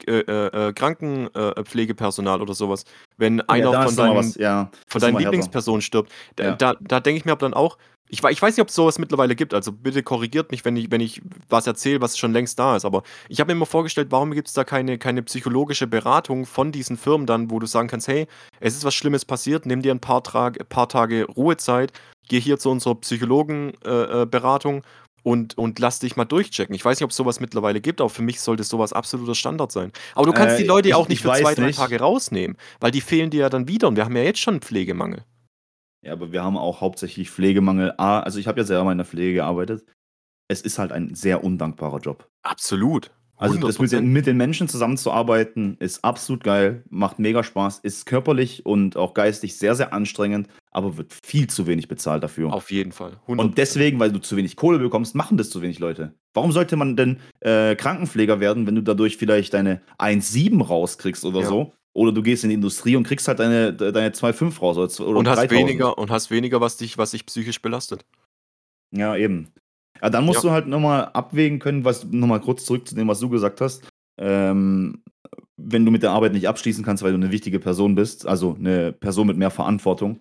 Krankenpflegepersonal oder sowas. Wenn Ja, einer da von ist noch mal was, deinen, ja, von das ist noch deinen mal härter. Lieblingspersonen stirbt, da, Ja. da, da denke ich mir aber dann auch, ich weiß nicht, ob es sowas mittlerweile gibt, also bitte korrigiert mich, wenn ich was erzähle, was schon längst da ist, aber ich habe mir immer vorgestellt, warum gibt es da keine psychologische Beratung von diesen Firmen dann, wo du sagen kannst, hey, es ist was Schlimmes passiert, nimm dir ein paar Tage Ruhezeit, geh hier zu unserer Psychologenberatung und lass dich mal durchchecken. Ich weiß nicht, ob es sowas mittlerweile gibt, aber für mich sollte sowas absoluter Standard sein. Aber du kannst die Leute ja auch nicht Ich für zwei, weiß drei Tage nicht. rausnehmen, weil die fehlen dir ja dann wieder und wir haben ja jetzt schon einen Pflegemangel. Ja, aber wir haben auch hauptsächlich Pflegemangel. Also ich habe ja selber mal in der Pflege gearbeitet. Es ist halt ein sehr undankbarer Job. Absolut. Also, das mit 100%. den Menschen zusammenzuarbeiten, ist absolut geil, macht mega Spaß, ist körperlich und auch geistig sehr, sehr anstrengend, aber wird viel zu wenig bezahlt dafür. Auf jeden Fall. Und 100%. deswegen, weil du zu wenig Kohle bekommst, machen das zu wenig Leute. Warum sollte man denn Krankenpfleger werden, wenn du dadurch vielleicht deine 1,7 rauskriegst oder Ja. so? Oder du gehst in die Industrie und kriegst halt deine 2,5 raus oder Und hast 3.000. weniger, was dich psychisch belastet. Ja, eben. Ja, dann Ja. musst du halt nochmal abwägen können, was nochmal kurz zurück zu dem, was du gesagt hast. Ähm, wenn du mit der Arbeit nicht abschließen kannst, weil du eine wichtige Person bist, also eine Person mit mehr Verantwortung.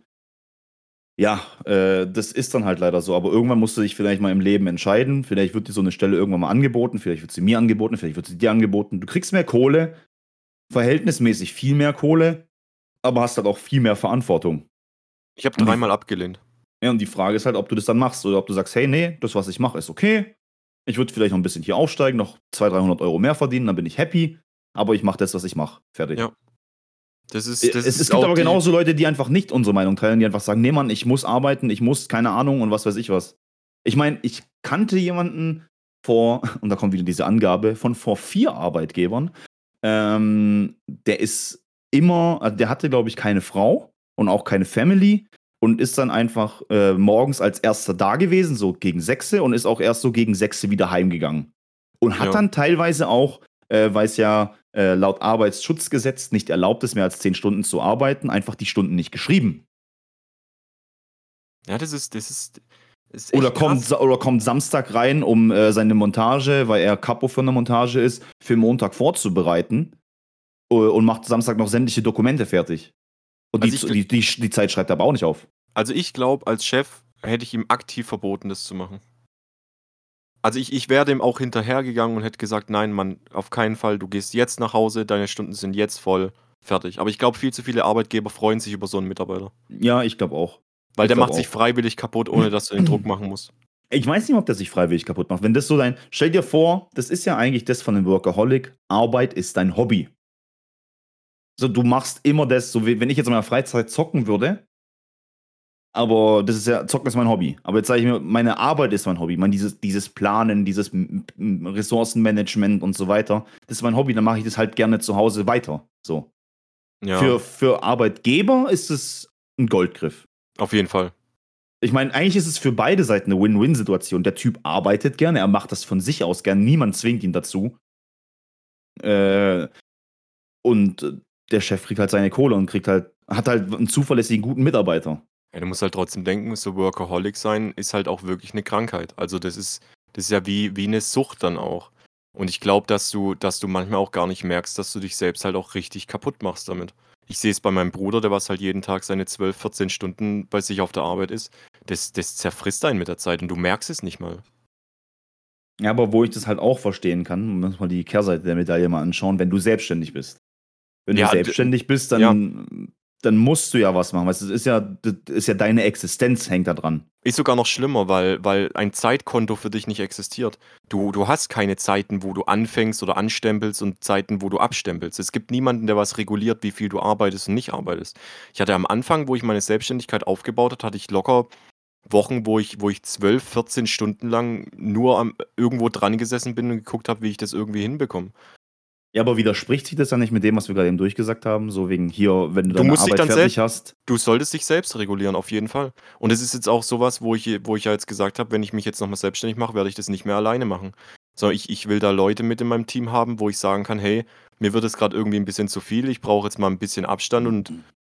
Ja, das ist dann halt leider so. Aber irgendwann musst du dich vielleicht mal im Leben entscheiden. Vielleicht wird dir so eine Stelle irgendwann mal angeboten, vielleicht wird sie mir angeboten, vielleicht wird sie dir angeboten. Du kriegst mehr Kohle, verhältnismäßig viel mehr Kohle, aber hast halt auch viel mehr Verantwortung. Ich habe Und die, dreimal abgelehnt. ja, und die Frage ist halt, ob du das dann machst oder ob du sagst, hey, nee, das, was ich mache, ist okay. Ich würde vielleicht noch ein bisschen hier aufsteigen, noch 200, 300 Euro mehr verdienen, dann bin ich happy. Aber ich mache das, was ich mache. Fertig. Ja. Das Es ist gibt auch aber die. genauso Leute, die einfach nicht unsere Meinung teilen, die einfach sagen, nee, Mann, ich muss arbeiten, ich muss, keine Ahnung und was weiß ich was. Ich meine, ich kannte jemanden und da kommt wieder diese Angabe, von vor 4 Arbeitgebern. Der ist also der hatte, glaube ich, keine Frau und auch keine Family und ist dann einfach morgens als erster da gewesen, so gegen 6 und ist auch erst so gegen 6 wieder heimgegangen. Und hat Ja. dann teilweise auch, weil es ja laut Arbeitsschutzgesetz nicht erlaubt ist, mehr als 10 Stunden zu arbeiten, einfach die Stunden nicht geschrieben. Ja, das ist Ist Oder echt krass. kommt Samstag rein, um seine Montage, weil er Capo für eine Montage ist, für Montag vorzubereiten und macht Samstag noch sämtliche Dokumente fertig. Und Also ich, die Zeit schreibt er aber auch nicht auf. also ich glaube, als Chef hätte ich ihm aktiv verboten, das zu machen. Also ich wäre dem auch hinterhergegangen und hätte gesagt, nein, Mann, auf keinen Fall, du gehst jetzt nach Hause, deine Stunden sind jetzt voll, fertig. Aber ich glaube, viel zu viele Arbeitgeber freuen sich über so einen Mitarbeiter. Ja, ich glaube auch. Weil Ich der glaube macht sich auch. freiwillig kaputt, ohne dass du den Druck machen musst. Ich weiß nicht, ob der sich freiwillig kaputt macht. Wenn das so dein. Stell dir vor, das ist ja eigentlich das von dem Workaholic. Arbeit ist dein Hobby. So, du machst immer das, so wie wenn ich jetzt in meiner Freizeit zocken würde, aber das ist ja, Zocken ist mein Hobby. Aber jetzt sage ich mir, meine Arbeit ist mein Hobby. Dieses Planen, dieses Ressourcenmanagement und so weiter, das ist mein Hobby, dann mache ich das halt gerne zu Hause weiter. So. Ja, Für Arbeitgeber ist es ein Goldgriff. auf jeden Fall. Ich meine, eigentlich ist es für beide Seiten eine Win-Win-Situation. Der Typ arbeitet gerne, er macht das von sich aus gerne, niemand zwingt ihn dazu. Äh, und der Chef kriegt halt seine Kohle und hat halt einen zuverlässigen, guten Mitarbeiter. Ja, du musst halt trotzdem denken, so Workaholic sein ist halt auch wirklich eine Krankheit. Also das ist ja wie eine Sucht dann auch. Und ich glaube, dass du manchmal auch gar nicht merkst, dass du dich selbst halt auch richtig kaputt machst damit. Ich sehe es bei meinem Bruder, der was halt jeden Tag seine 12, 14 Stunden bei sich auf der Arbeit ist. Das zerfrisst einen mit der Zeit und du merkst es nicht mal. Ja, aber wo ich das halt auch verstehen kann, muss man die Kehrseite der Medaille mal anschauen, wenn du selbstständig bist. Wenn du Ja, selbstständig bist, ja, dann musst du ja was machen. Weißt, du, das ist ja deine Existenz hängt da dran. ist sogar noch schlimmer, weil ein Zeitkonto für dich nicht existiert. Du hast keine Zeiten, wo du anfängst oder anstempelst und Zeiten, wo du abstempelst. Es gibt niemanden, der was reguliert, wie viel du arbeitest und nicht arbeitest. Ich hatte am Anfang, wo ich meine Selbstständigkeit aufgebaut habe, hatte ich locker Wochen, wo ich 12, 14 Stunden lang nur irgendwo dran gesessen bin und geguckt habe, wie ich das irgendwie hinbekomme. Ja, aber widerspricht sich das dann nicht mit dem, was wir gerade eben durchgesagt haben? So wegen hier, wenn du Du deine musst dich Arbeit dann fertig selbst, hast. du solltest dich selbst regulieren, auf jeden Fall. Und es ist jetzt auch sowas, wo ich ja jetzt gesagt habe, wenn ich mich jetzt nochmal selbstständig mache, werde ich das nicht mehr alleine machen. Sondern ich will da Leute mit in meinem Team haben, wo ich sagen kann, hey, mir wird es gerade irgendwie ein bisschen zu viel, ich brauche jetzt mal ein bisschen Abstand und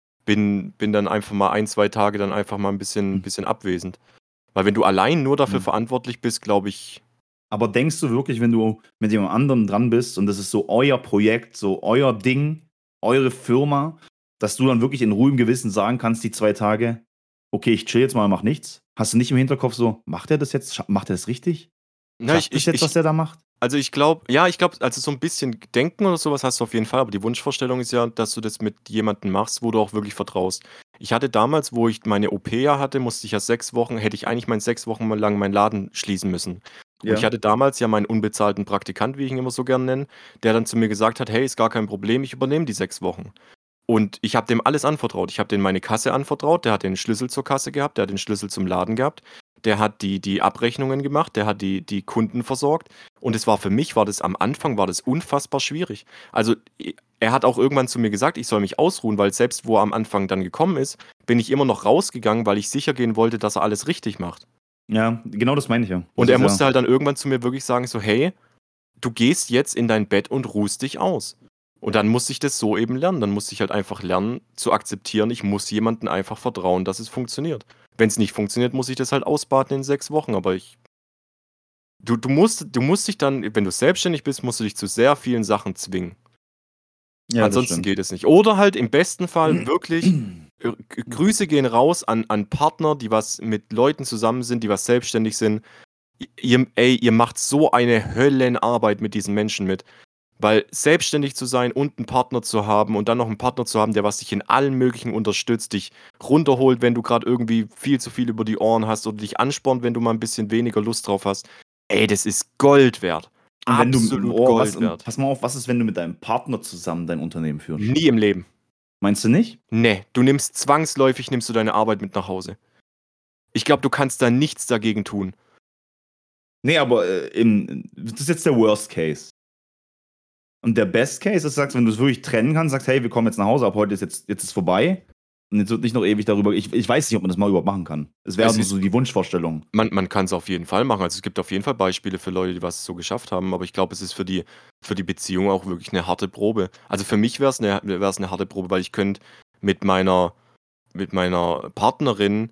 bin dann einfach mal ein, zwei Tage dann einfach mal ein bisschen abwesend. Weil wenn du allein nur dafür verantwortlich bist, glaube ich, Aber denkst du wirklich, wenn du mit jemand anderem dran bist und das ist so euer Projekt, so euer Ding, eure Firma, dass du dann wirklich in ruhigem Gewissen sagen kannst, die 2 Tage, okay, ich chill jetzt mal, mach nichts? Hast du nicht im Hinterkopf so, macht er das jetzt? Macht er das richtig? na, Klappt das jetzt, was er da macht? also ich glaube, ja, ich glaube, also so ein bisschen Denken oder sowas hast du auf jeden Fall, aber die Wunschvorstellung ist ja, dass du das mit jemandem machst, wo du auch wirklich vertraust. Ich hatte damals, wo ich meine OP ja hatte, musste ich ja 6 Wochen hätte ich eigentlich 6 Wochen lang meinen Laden schließen müssen. Und ich Ja. hatte damals ja meinen unbezahlten Praktikant, wie ich ihn immer so gern nenne, der dann zu mir gesagt hat: „Hey, ist gar kein Problem, ich übernehme die 6 Wochen.“ Und ich habe dem alles anvertraut. Ich habe dem meine Kasse anvertraut, der hat den Schlüssel zur Kasse gehabt, der hat den Schlüssel zum Laden gehabt, der hat die Abrechnungen gemacht, der hat die Kunden versorgt. Und es war für mich war das am Anfang war das unfassbar schwierig. Also, er hat auch irgendwann zu mir gesagt, ich soll mich ausruhen, weil selbst wo er am Anfang dann gekommen ist, bin ich immer noch rausgegangen, weil ich sicher gehen wollte, dass er alles richtig macht. Ja, genau das meine ich ja. Das Und er ist ja. musste halt dann irgendwann zu mir wirklich sagen so: „Hey, du gehst jetzt in dein Bett und ruhst dich aus.“ Und dann musste ich das so eben lernen. Dann musste ich halt einfach lernen zu akzeptieren, ich muss jemandem einfach vertrauen, dass es funktioniert. Wenn es nicht funktioniert, muss ich das halt ausbaden in 6 Wochen, aber du musst dich dann wenn du selbstständig bist, musst du dich zu sehr vielen Sachen zwingen. Ja, das Ansonsten stimmt. geht es nicht. Oder halt im besten Fall wirklich Grüße gehen raus an Partner, die was mit Leuten zusammen sind, die was selbstständig sind. Ihr macht so eine Höllenarbeit mit diesen Menschen mit. Weil selbstständig zu sein und einen Partner zu haben und dann noch einen Partner zu haben, der was dich in allen möglichen unterstützt, dich runterholt, wenn du gerade irgendwie viel zu viel über die Ohren hast oder dich anspornt, wenn du mal ein bisschen weniger Lust drauf hast. Ey, das ist Gold wert. Und wenn du, Absolut oh, Gold wert. pass mal auf, was ist, wenn du mit deinem Partner zusammen dein Unternehmen führst? Nie im Leben. Meinst du nicht? Ne, du nimmst du deine Arbeit mit nach Hause. Ich glaube, du kannst da nichts dagegen tun. Nee, aber das ist jetzt der Worst Case. Und der Best Case ist, sagst, wenn du es wirklich trennen kannst, sagst, hey, wir kommen jetzt nach Hause, ab heute ist jetzt ist vorbei. Und jetzt wird nicht noch ewig darüber. Ich weiß nicht, ob man das mal überhaupt machen kann. Es wäre Es nur ist so die Wunschvorstellung. man kann's auf jeden Fall machen. Also, es gibt auf jeden Fall Beispiele für Leute, die was so geschafft haben, aber ich glaube, es ist für die Beziehung auch wirklich eine harte Probe. Also, für mich wär's 'ne harte Probe, weil ich könnte mit meiner mit meiner Partnerin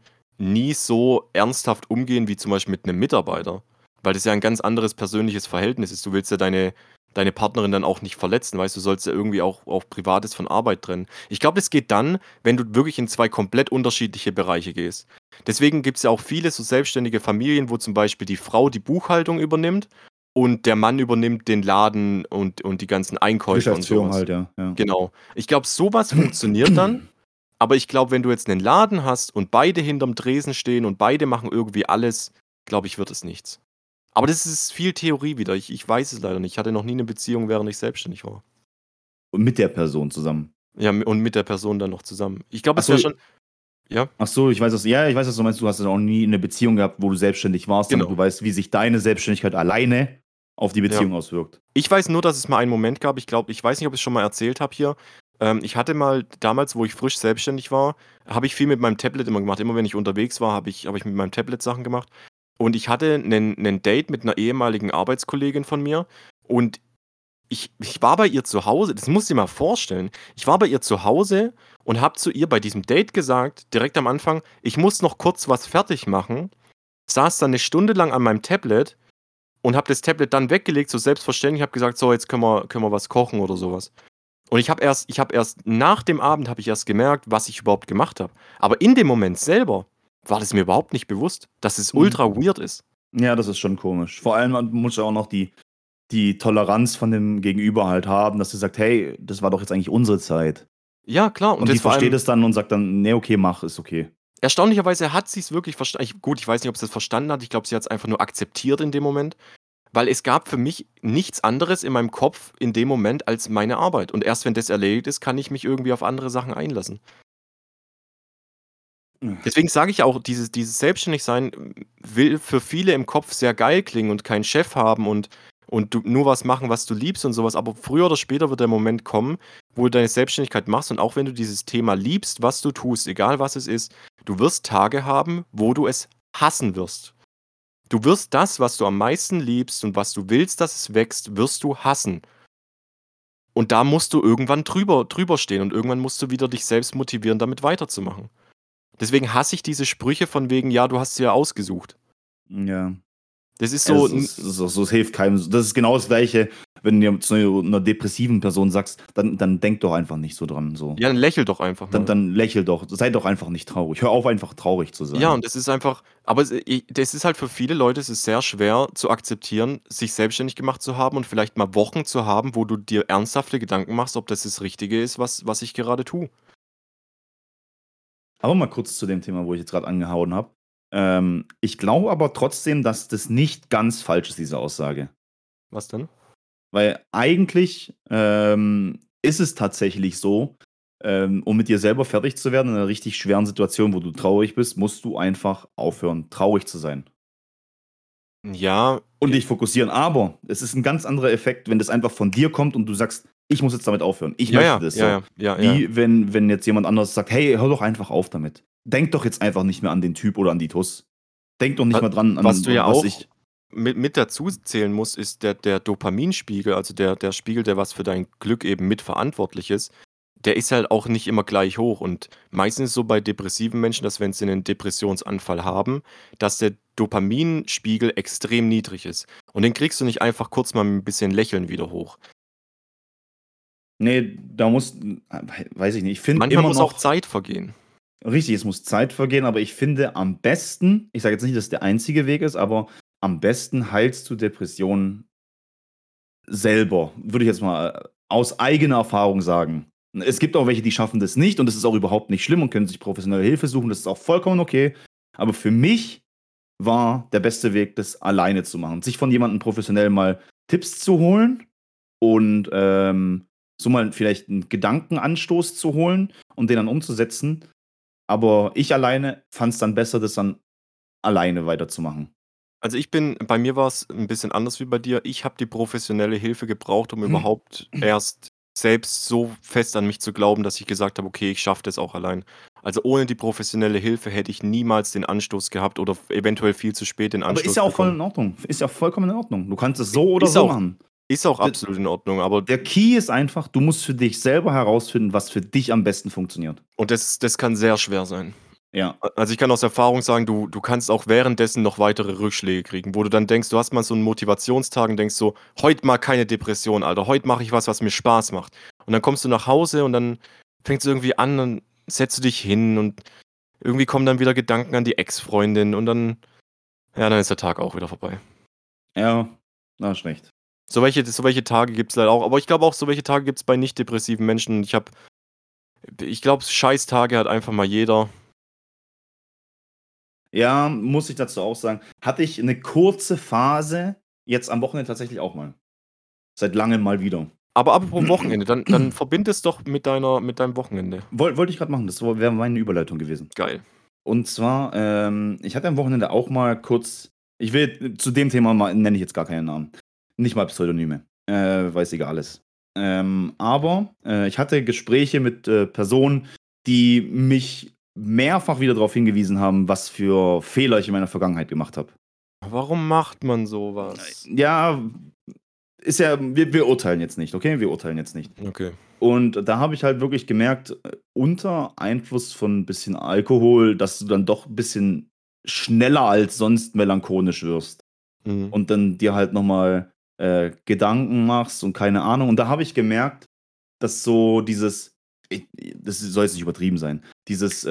nie so ernsthaft umgehen wie zum Beispiel mit einem Mitarbeiter, weil das ja ein ganz anderes persönliches Verhältnis ist. Du willst ja deine Partnerin dann auch nicht verletzen, weißt du, sollst ja irgendwie auch Privates von Arbeit trennen. Ich glaube, das geht dann, wenn du wirklich in 2 komplett unterschiedliche Bereiche gehst. Deswegen gibt es ja auch viele so selbstständige Familien, wo zum Beispiel die Frau die Buchhaltung übernimmt und der Mann übernimmt den Laden und die ganzen Einkäufe und Geschäftsführung sowas. halt, ja. Genau. Ich glaube, sowas funktioniert dann, aber ich glaube, wenn du jetzt einen Laden hast und beide hinterm Tresen stehen und beide machen irgendwie alles, glaube ich, wird es nichts. Aber das ist viel Theorie wieder. Ich weiß es leider nicht. Ich hatte noch nie eine Beziehung, während ich selbstständig war. Und mit der Person zusammen. Ja, und mit der Person dann noch zusammen. Ich glaube, Ach es wäre so, schon. Ja, ach so, ich weiß, was du meinst. Du hast ja auch nie eine Beziehung gehabt, wo du selbstständig warst, damit du genau. weißt, wie sich deine Selbstständigkeit alleine auf die Ja. Beziehung auswirkt. Ich weiß nur, dass es mal einen Moment gab, ich weiß nicht, ob ich es schon mal erzählt habe hier. Ich hatte mal damals, wo ich frisch selbstständig war, habe ich viel mit meinem Tablet immer gemacht. Immer wenn ich unterwegs war, habe ich mit meinem Tablet Sachen gemacht. Und ich hatte einen Date mit einer ehemaligen Arbeitskollegin von mir. Und ich war bei ihr zu Hause, das musst du dir mal vorstellen. Ich war bei ihr zu Hause und habe zu ihr bei diesem Date gesagt, direkt am Anfang, ich muss noch kurz was fertig machen. Saß dann eine Stunde lang an meinem Tablet und habe das Tablet dann weggelegt, so selbstverständlich, habe gesagt, so, jetzt können wir was kochen oder sowas. Und ich habe erst nach dem Abend habe ich erst gemerkt, was ich überhaupt gemacht habe. Aber in dem Moment selber war das mir überhaupt nicht bewusst, dass es ultra weird ist. Ja, das ist schon komisch. Vor allem man muss ja auch noch die Toleranz von dem Gegenüber halt haben, dass du sagst, hey, das war doch jetzt eigentlich unsere Zeit. Ja, klar. Und Und die das vor versteht allem, es dann und sagt dann, nee, okay, mach, ist okay. erstaunlicherweise hat sie es wirklich verstanden. Gut, ich weiß nicht, ob sie es verstanden hat. Ich glaube, sie hat es einfach nur akzeptiert in dem Moment. Weil es gab für mich nichts anderes in meinem Kopf in dem Moment als meine Arbeit. Und erst wenn das erledigt ist, kann ich mich irgendwie auf andere Sachen einlassen. Deswegen sage ich auch, dieses Selbstständigsein will für viele im Kopf sehr geil klingen und keinen Chef haben und du nur was machen, was du liebst und sowas. Aber früher oder später wird der Moment kommen, wo du deine Selbstständigkeit machst. Und auch wenn du dieses Thema liebst, was du tust, egal was es ist, du wirst Tage haben, wo du es hassen wirst. Du wirst das, was du am meisten liebst und was du willst, dass es wächst, wirst du hassen. Und da musst du irgendwann drüber stehen und irgendwann musst du wieder dich selbst motivieren, damit weiterzumachen. Deswegen hasse ich diese Sprüche von wegen, ja, du hast sie ja ausgesucht. Ja. Das ist so, Es hilft keinem. Das ist genau das Gleiche, wenn du zu einer depressiven Person sagst, dann denk doch einfach nicht so dran. So. ja, dann lächel doch einfach mal. Dann lächel doch. Sei doch einfach nicht traurig. Hör auf, einfach traurig zu sein. Ja, und das ist einfach, aber das ist halt für viele Leute, es ist sehr schwer zu akzeptieren, sich selbstständig gemacht zu haben und vielleicht mal Wochen zu haben, wo du dir ernsthafte Gedanken machst, ob das Richtige ist, was ich gerade tue. Aber mal kurz zu dem Thema, wo ich jetzt gerade angehauen habe. Ich glaube aber trotzdem, dass das nicht ganz falsch ist, diese Aussage. Was denn? Weil eigentlich ist es tatsächlich so, um mit dir selber fertig zu werden in einer richtig schweren Situation, wo du traurig bist, musst du einfach aufhören, traurig zu sein. Ja, Und dich fokussieren. Aber es ist ein ganz anderer Effekt, wenn das einfach von dir kommt und du sagst, ich muss jetzt damit aufhören. Ich möchte das so. ja. Wie wenn jetzt jemand anderes sagt, hey, hör doch einfach auf damit. Denk doch jetzt einfach nicht mehr an den Typ oder an die Tuss. Denk doch nicht mehr dran, an Was du ja was auch ich. mit dazu zählen musst, ist der Dopaminspiegel, also der Spiegel, der was für dein Glück eben mitverantwortlich ist, der ist halt auch nicht immer gleich hoch. Und meistens ist es so bei depressiven Menschen, dass wenn sie einen Depressionsanfall haben, dass der Dopaminspiegel extrem niedrig ist. Und den kriegst du nicht einfach kurz mal mit ein bisschen Lächeln wieder hoch. Nee, da muss, weiß ich nicht. Ich finde Manchmal immer muss auch noch, Zeit vergehen. richtig, es muss Zeit vergehen, aber ich finde am besten, ich sage jetzt nicht, dass es der einzige Weg ist, aber am besten heilst du Depressionen selber, würde ich jetzt mal aus eigener Erfahrung sagen. Es gibt auch welche, die schaffen das nicht und das ist auch überhaupt nicht schlimm und können sich professionelle Hilfe suchen, das ist auch vollkommen okay. Aber für mich war der beste Weg, das alleine zu machen. Sich von jemandem professionell mal Tipps zu holen und so mal vielleicht einen Gedankenanstoß zu holen und den dann umzusetzen. Aber ich alleine fand es dann besser, das dann alleine weiterzumachen. Also bei mir war es ein bisschen anders wie bei dir. Ich habe die professionelle Hilfe gebraucht, um überhaupt erst selbst so fest an mich zu glauben, dass ich gesagt habe: „Okay, ich schaffe das auch allein.“ Also, ohne die professionelle Hilfe hätte ich niemals den Anstoß gehabt oder eventuell viel zu spät den Aber ist Anstoß ja auch voll bekommen. in Ordnung. Ist ja vollkommen in Ordnung. Du kannst es so oder Ist so auch machen. ist auch D absolut in Ordnung, aber Der Key ist einfach, du musst für dich selber herausfinden, was für dich am besten funktioniert. und das kann sehr schwer sein. Ja. Also, ich kann aus Erfahrung sagen, du kannst auch währenddessen noch weitere Rückschläge kriegen, wo du dann denkst, du hast mal so 'n Motivationstag und denkst so: „Heute mal keine Depression, Alter. Heute mache ich was, was mir Spaß macht.“ Und dann kommst du nach Hause und dann fängt's irgendwie an, dann setzt du dich hin und irgendwie kommen dann wieder Gedanken an die Ex-Freundin und dann ist der Tag auch wieder vorbei. Ja, da hast recht. So welche Tage gibt's leider auch, aber ich glaube auch, so welche Tage gibt's bei nicht depressiven Menschen. Ich glaube, Scheißtage hat einfach mal jeder. Ja, muss ich dazu auch sagen. Hatte ich 'ne kurze Phase, jetzt am Wochenende tatsächlich auch mal. Seit langem mal wieder. Aber apropos Wochenende, dann verbind es doch mit deinem Wochenende. Wollte ich grad machen, das wäre meine Überleitung gewesen. Geil. Und zwar, ich hatte am Wochenende auch mal kurz ich will zu dem Thema mal nenne ich jetzt gar keinen Namen. Nicht mal Pseudonyme, weil's egal ist. Aber, ich hatte Gespräche mit, Personen, die mich mehrfach wieder darauf hingewiesen haben, was für Fehler ich in meiner Vergangenheit gemacht habe. Warum macht man so was? Ja, ist ja wir urteilen jetzt nicht, okay? Wir urteilen jetzt nicht. Okay. Und da habe ich halt wirklich gemerkt, unter Einfluss von 'n bisschen Alkohol, dass du dann doch 'n bisschen schneller als sonst melancholisch wirst Mhm. und dann dir halt noch mal, Gedanken machst und keine Ahnung. Und da habe ich gemerkt, dass so dieses das soll jetzt nicht übertrieben sein, dieses,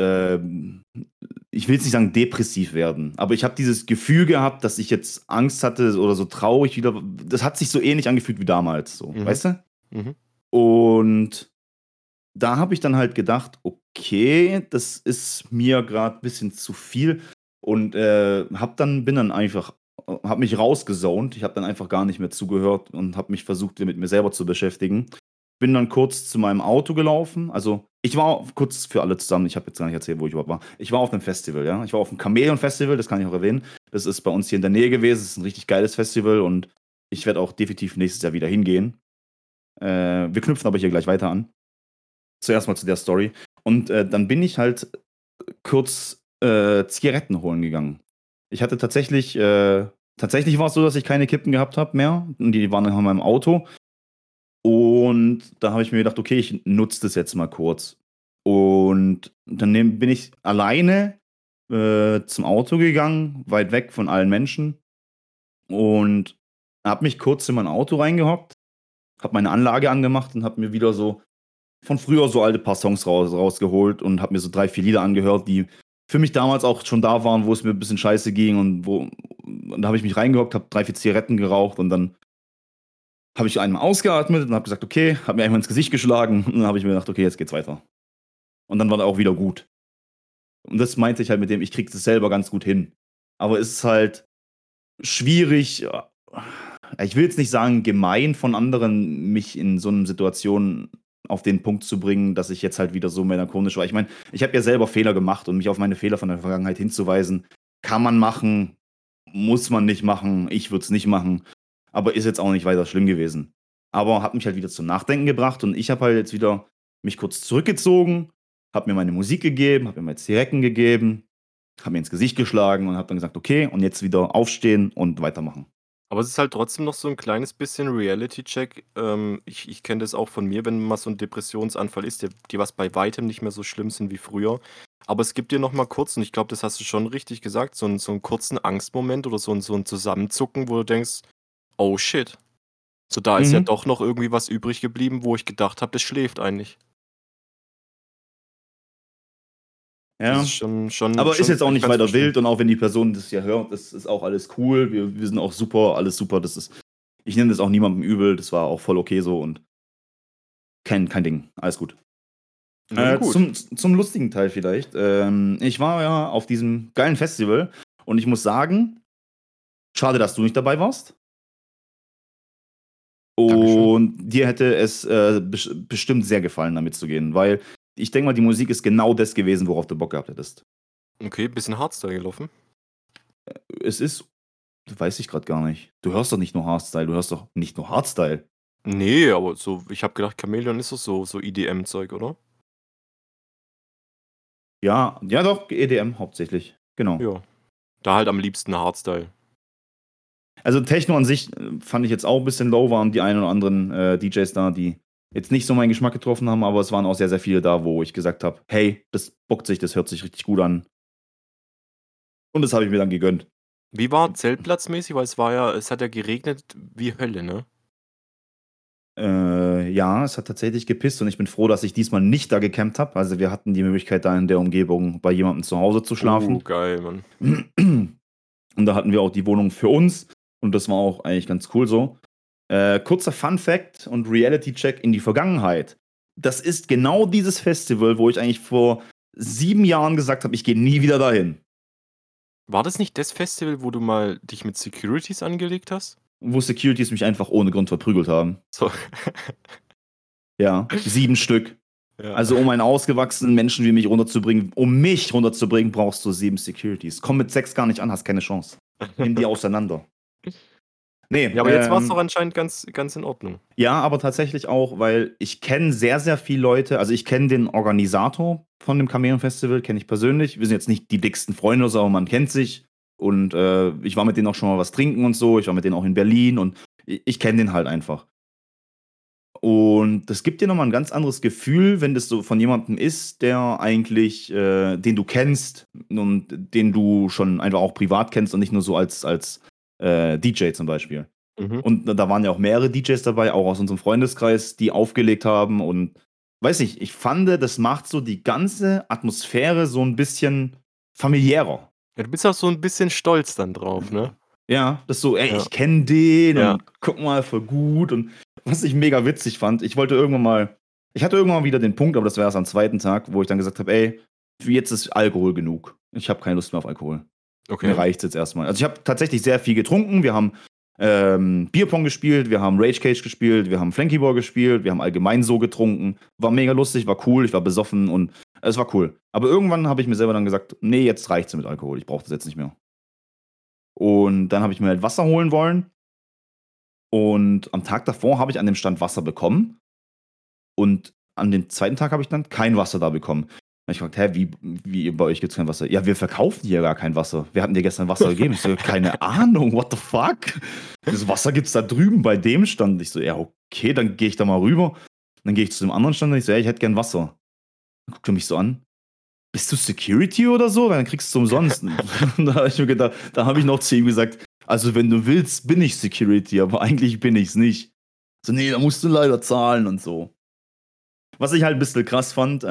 ich will jetzt nicht sagen depressiv werden, aber ich habe dieses Gefühl gehabt, dass ich jetzt Angst hatte oder so traurig wieder das hat sich so ähnlich angefühlt wie damals so, Mhm. weißt du? Mhm. Und da habe ich dann halt gedacht: „Okay, das ist mir grad bisschen zu viel“ und, bin dann einfach habe mich rausgezont. Ich habe dann einfach gar nicht mehr zugehört und habe mich versucht, mit mir selber zu beschäftigen. Bin dann kurz zu meinem Auto gelaufen. Also, ich war kurz für alle zusammen, ich habe jetzt gar nicht erzählt, wo ich überhaupt war. Ich war auf 'nem Festival, ja? Ich war auf'm Chamäleon-Festival, das kann ich auch erwähnen. Das ist bei uns hier in der Nähe gewesen. Das ist 'n richtig geiles Festival und ich werde auch definitiv nächstes Jahr wieder hingehen. Wir knüpfen aber hier gleich weiter an. Zuerst mal zu der Story. Und, dann bin ich halt kurz, Zigaretten holen gegangen. Ich hatte tatsächlich war's so, dass ich keine Kippen gehabt habe mehr und die waren noch in meinem Auto. Und da habe ich mir gedacht: „Okay, ich nutze das jetzt mal kurz.“ Und dann bin ich alleine, zum Auto gegangen, weit weg von allen Menschen und habe mich kurz in mein Auto reingehockt, habe meine Anlage angemacht und habe mir wieder so von früher so alte paar Songs rausgeholt und habe mir so 3 4 Lieder angehört, die für mich damals auch schon da waren, wo es mir 'n bisschen scheiße ging und da habe ich mich reingehockt, habe 3 4 Zigaretten geraucht und dann habe ich einmal ausgeatmet und habe gesagt: „Okay“, habe mir einmal ins Gesicht geschlagen und dann habe ich mir gedacht: „Okay, jetzt geht's weiter.“ Und dann war der auch wieder gut. Und das meinte ich halt mit dem, ich kriege das selber ganz gut hin. Aber es ist halt schwierig, ich will jetzt nicht sagen, gemein von anderen, mich in so 'nen Situationen auf den Punkt zu bringen, dass ich jetzt halt wieder so melancholisch war. Ich meine, ich habe ja selber Fehler gemacht und mich auf meine Fehler von der Vergangenheit hinzuweisen, kann man machen, muss man nicht machen. Ich würde es nicht machen, aber ist jetzt auch nicht weiter schlimm gewesen. Aber hat mich halt wieder zum Nachdenken gebracht und ich habe halt jetzt wieder mich kurz zurückgezogen, habe mir meine Musik gegeben, habe mir meine Zigaretten gegeben, habe mir ins Gesicht geschlagen und habe dann gesagt: „Okay, und jetzt wieder aufstehen und weitermachen.“ Aber es ist halt trotzdem noch so 'n kleines bisschen Reality-Check. Ich kenne das auch von mir, wenn mal so 'n Depressionsanfall ist, die was bei weitem nicht mehr so schlimm sind wie früher. Aber es gibt dir noch mal kurz, und ich glaube, das hast du schon richtig gesagt, so 'n kurzen Angstmoment oder so 'n Zusammenzucken, wo du denkst: „Oh shit, so da ist ja Mhm. doch noch irgendwie was übrig geblieben, wo ich gedacht habe, das schläft eigentlich.“ Das ist Ja, schon aber ist jetzt auch ich nicht kann's weiter verstehen. wild und auch wenn die Person das hier hört, das ist auch alles cool. Wir sind auch super, alles super. Das ist ich nehme das auch niemandem übel. Das war auch voll okay so und kein Ding. Alles gut. Nun gut. Zum lustigen Teil vielleicht. Ich war ja auf diesem geilen Festival und ich muss sagen, schade, dass du nicht dabei warst. Dankeschön. Und dir hätte es, bestimmt sehr gefallen, da mitzugehen, weil ich denke mal, die Musik ist genau das gewesen, worauf du Bock gehabt hättest. Okay, bisschen Hardstyle gelaufen? Es ist weiß ich grad gar nicht. Du hörst doch nicht nur Hardstyle, du hörst doch nicht nur Hardstyle. Ne, aber so ich habe gedacht, Chamäleon ist doch so EDM-Zeug, oder? Ja, ja doch, EDM hauptsächlich, genau. Ja, da halt am liebsten Hardstyle. Also, Techno an sich, fand ich jetzt auch 'n bisschen low, waren die einen oder anderen, DJs da, die jetzt nicht so meinen Geschmack getroffen haben, aber es waren auch sehr, sehr viele da, wo ich gesagt habe: „Hey, das bockt sich, das hört sich richtig gut an.“ Und das habe ich mir dann gegönnt. Wie war zeltplatzmäßig? Weil es hat ja geregnet wie Hölle, ne? Ja, es hat tatsächlich gepisst und ich bin froh, dass ich diesmal nicht da gecampt habe. Also wir hatten die Möglichkeit, da in der Umgebung bei jemandem zu Hause zu schlafen. Geil, Mann. Und da hatten wir auch die Wohnung für uns und das war auch eigentlich ganz cool so. Kurzer Fun-Fact und Reality-Check in die Vergangenheit. Das ist genau dieses Festival, wo ich eigentlich vor 7 Jahren gesagt habe, ich gehe nie wieder dahin. War das nicht das Festival, wo du mal dich mit Securities angelegt hast? Wo Securities mich einfach ohne Grund verprügelt haben. So. Ja, 7 Stück. Ja. Also um einen ausgewachsenen Menschen wie mich runterzubringen, brauchst du 7 Securities. Komm mit 6 gar nicht an, hast keine Chance. Nimm die auseinander. Nee, Ja, aber jetzt war es doch anscheinend ganz in Ordnung. ja, aber tatsächlich auch, weil ich kenne sehr, sehr viele Leute. Also ich kenne den Organisator von dem Chamäleon-Festival, kenne ich persönlich. Wir sind jetzt nicht die dicksten Freunde, aber man kennt sich. Und ich war mit denen auch schon mal was trinken und so. Ich war mit denen auch in Berlin und ich kenne den halt einfach. Und das gibt dir nochmal ein ganz anderes Gefühl, wenn das so von jemandem ist, der eigentlich, den du kennst und den du schon einfach auch privat kennst und nicht nur so als DJ zum Beispiel. Mhm. Und da waren ja auch mehrere DJs dabei, auch aus unserem Freundeskreis, die aufgelegt haben. Und weiß nicht, ich fand, das macht so die ganze Atmosphäre so ein bisschen familiärer. Ja, du bist auch so ein bisschen stolz dann drauf, ne? Ja, das so, ey, Ja. ich kenne den Ja. und guck mal, voll gut. Und was ich mega witzig fand, ich hatte irgendwann mal wieder den Punkt, aber das war erst am zweiten Tag, wo ich dann gesagt habe, ey, für jetzt ist Alkohol genug. Ich habe keine Lust mehr auf Alkohol. Mir Okay. reicht's jetzt erstmal. Also ich habe tatsächlich sehr viel getrunken. Wir haben Bierpong gespielt, wir haben Rage Cage gespielt, wir haben Flankyball gespielt, wir haben allgemein so getrunken. War mega lustig, war cool, ich war besoffen und es war cool. Aber irgendwann habe ich mir selber dann gesagt, nee, jetzt reicht's mit Alkohol, ich brauche das jetzt nicht mehr. Und dann habe ich mir halt Wasser holen wollen. Und am Tag davor habe ich an dem Stand Wasser bekommen. Und an dem zweiten Tag habe ich dann kein Wasser da bekommen. Und ich gefragt, hä, wie bei euch gibt es kein Wasser? Ja, wir verkaufen hier gar kein Wasser. Wir hatten dir gestern Wasser gegeben. Ich so, keine Ahnung, what the fuck? Das Wasser gibt's da drüben bei dem Stand. Ich so, ja, okay, dann gehe ich da mal rüber. Dann gehe ich zu dem anderen Stand und ich so, ja, ich hätte gern Wasser. Dann guckt er mich so an. Bist du Security oder so? Dann kriegst du umsonst. Da habe ich mir gedacht, da habe ich noch zu ihm gesagt, also wenn du willst, bin ich Security, aber eigentlich bin ich's nicht. So, nee, da musst du leider zahlen und so. Was ich halt ein bisschen krass fand,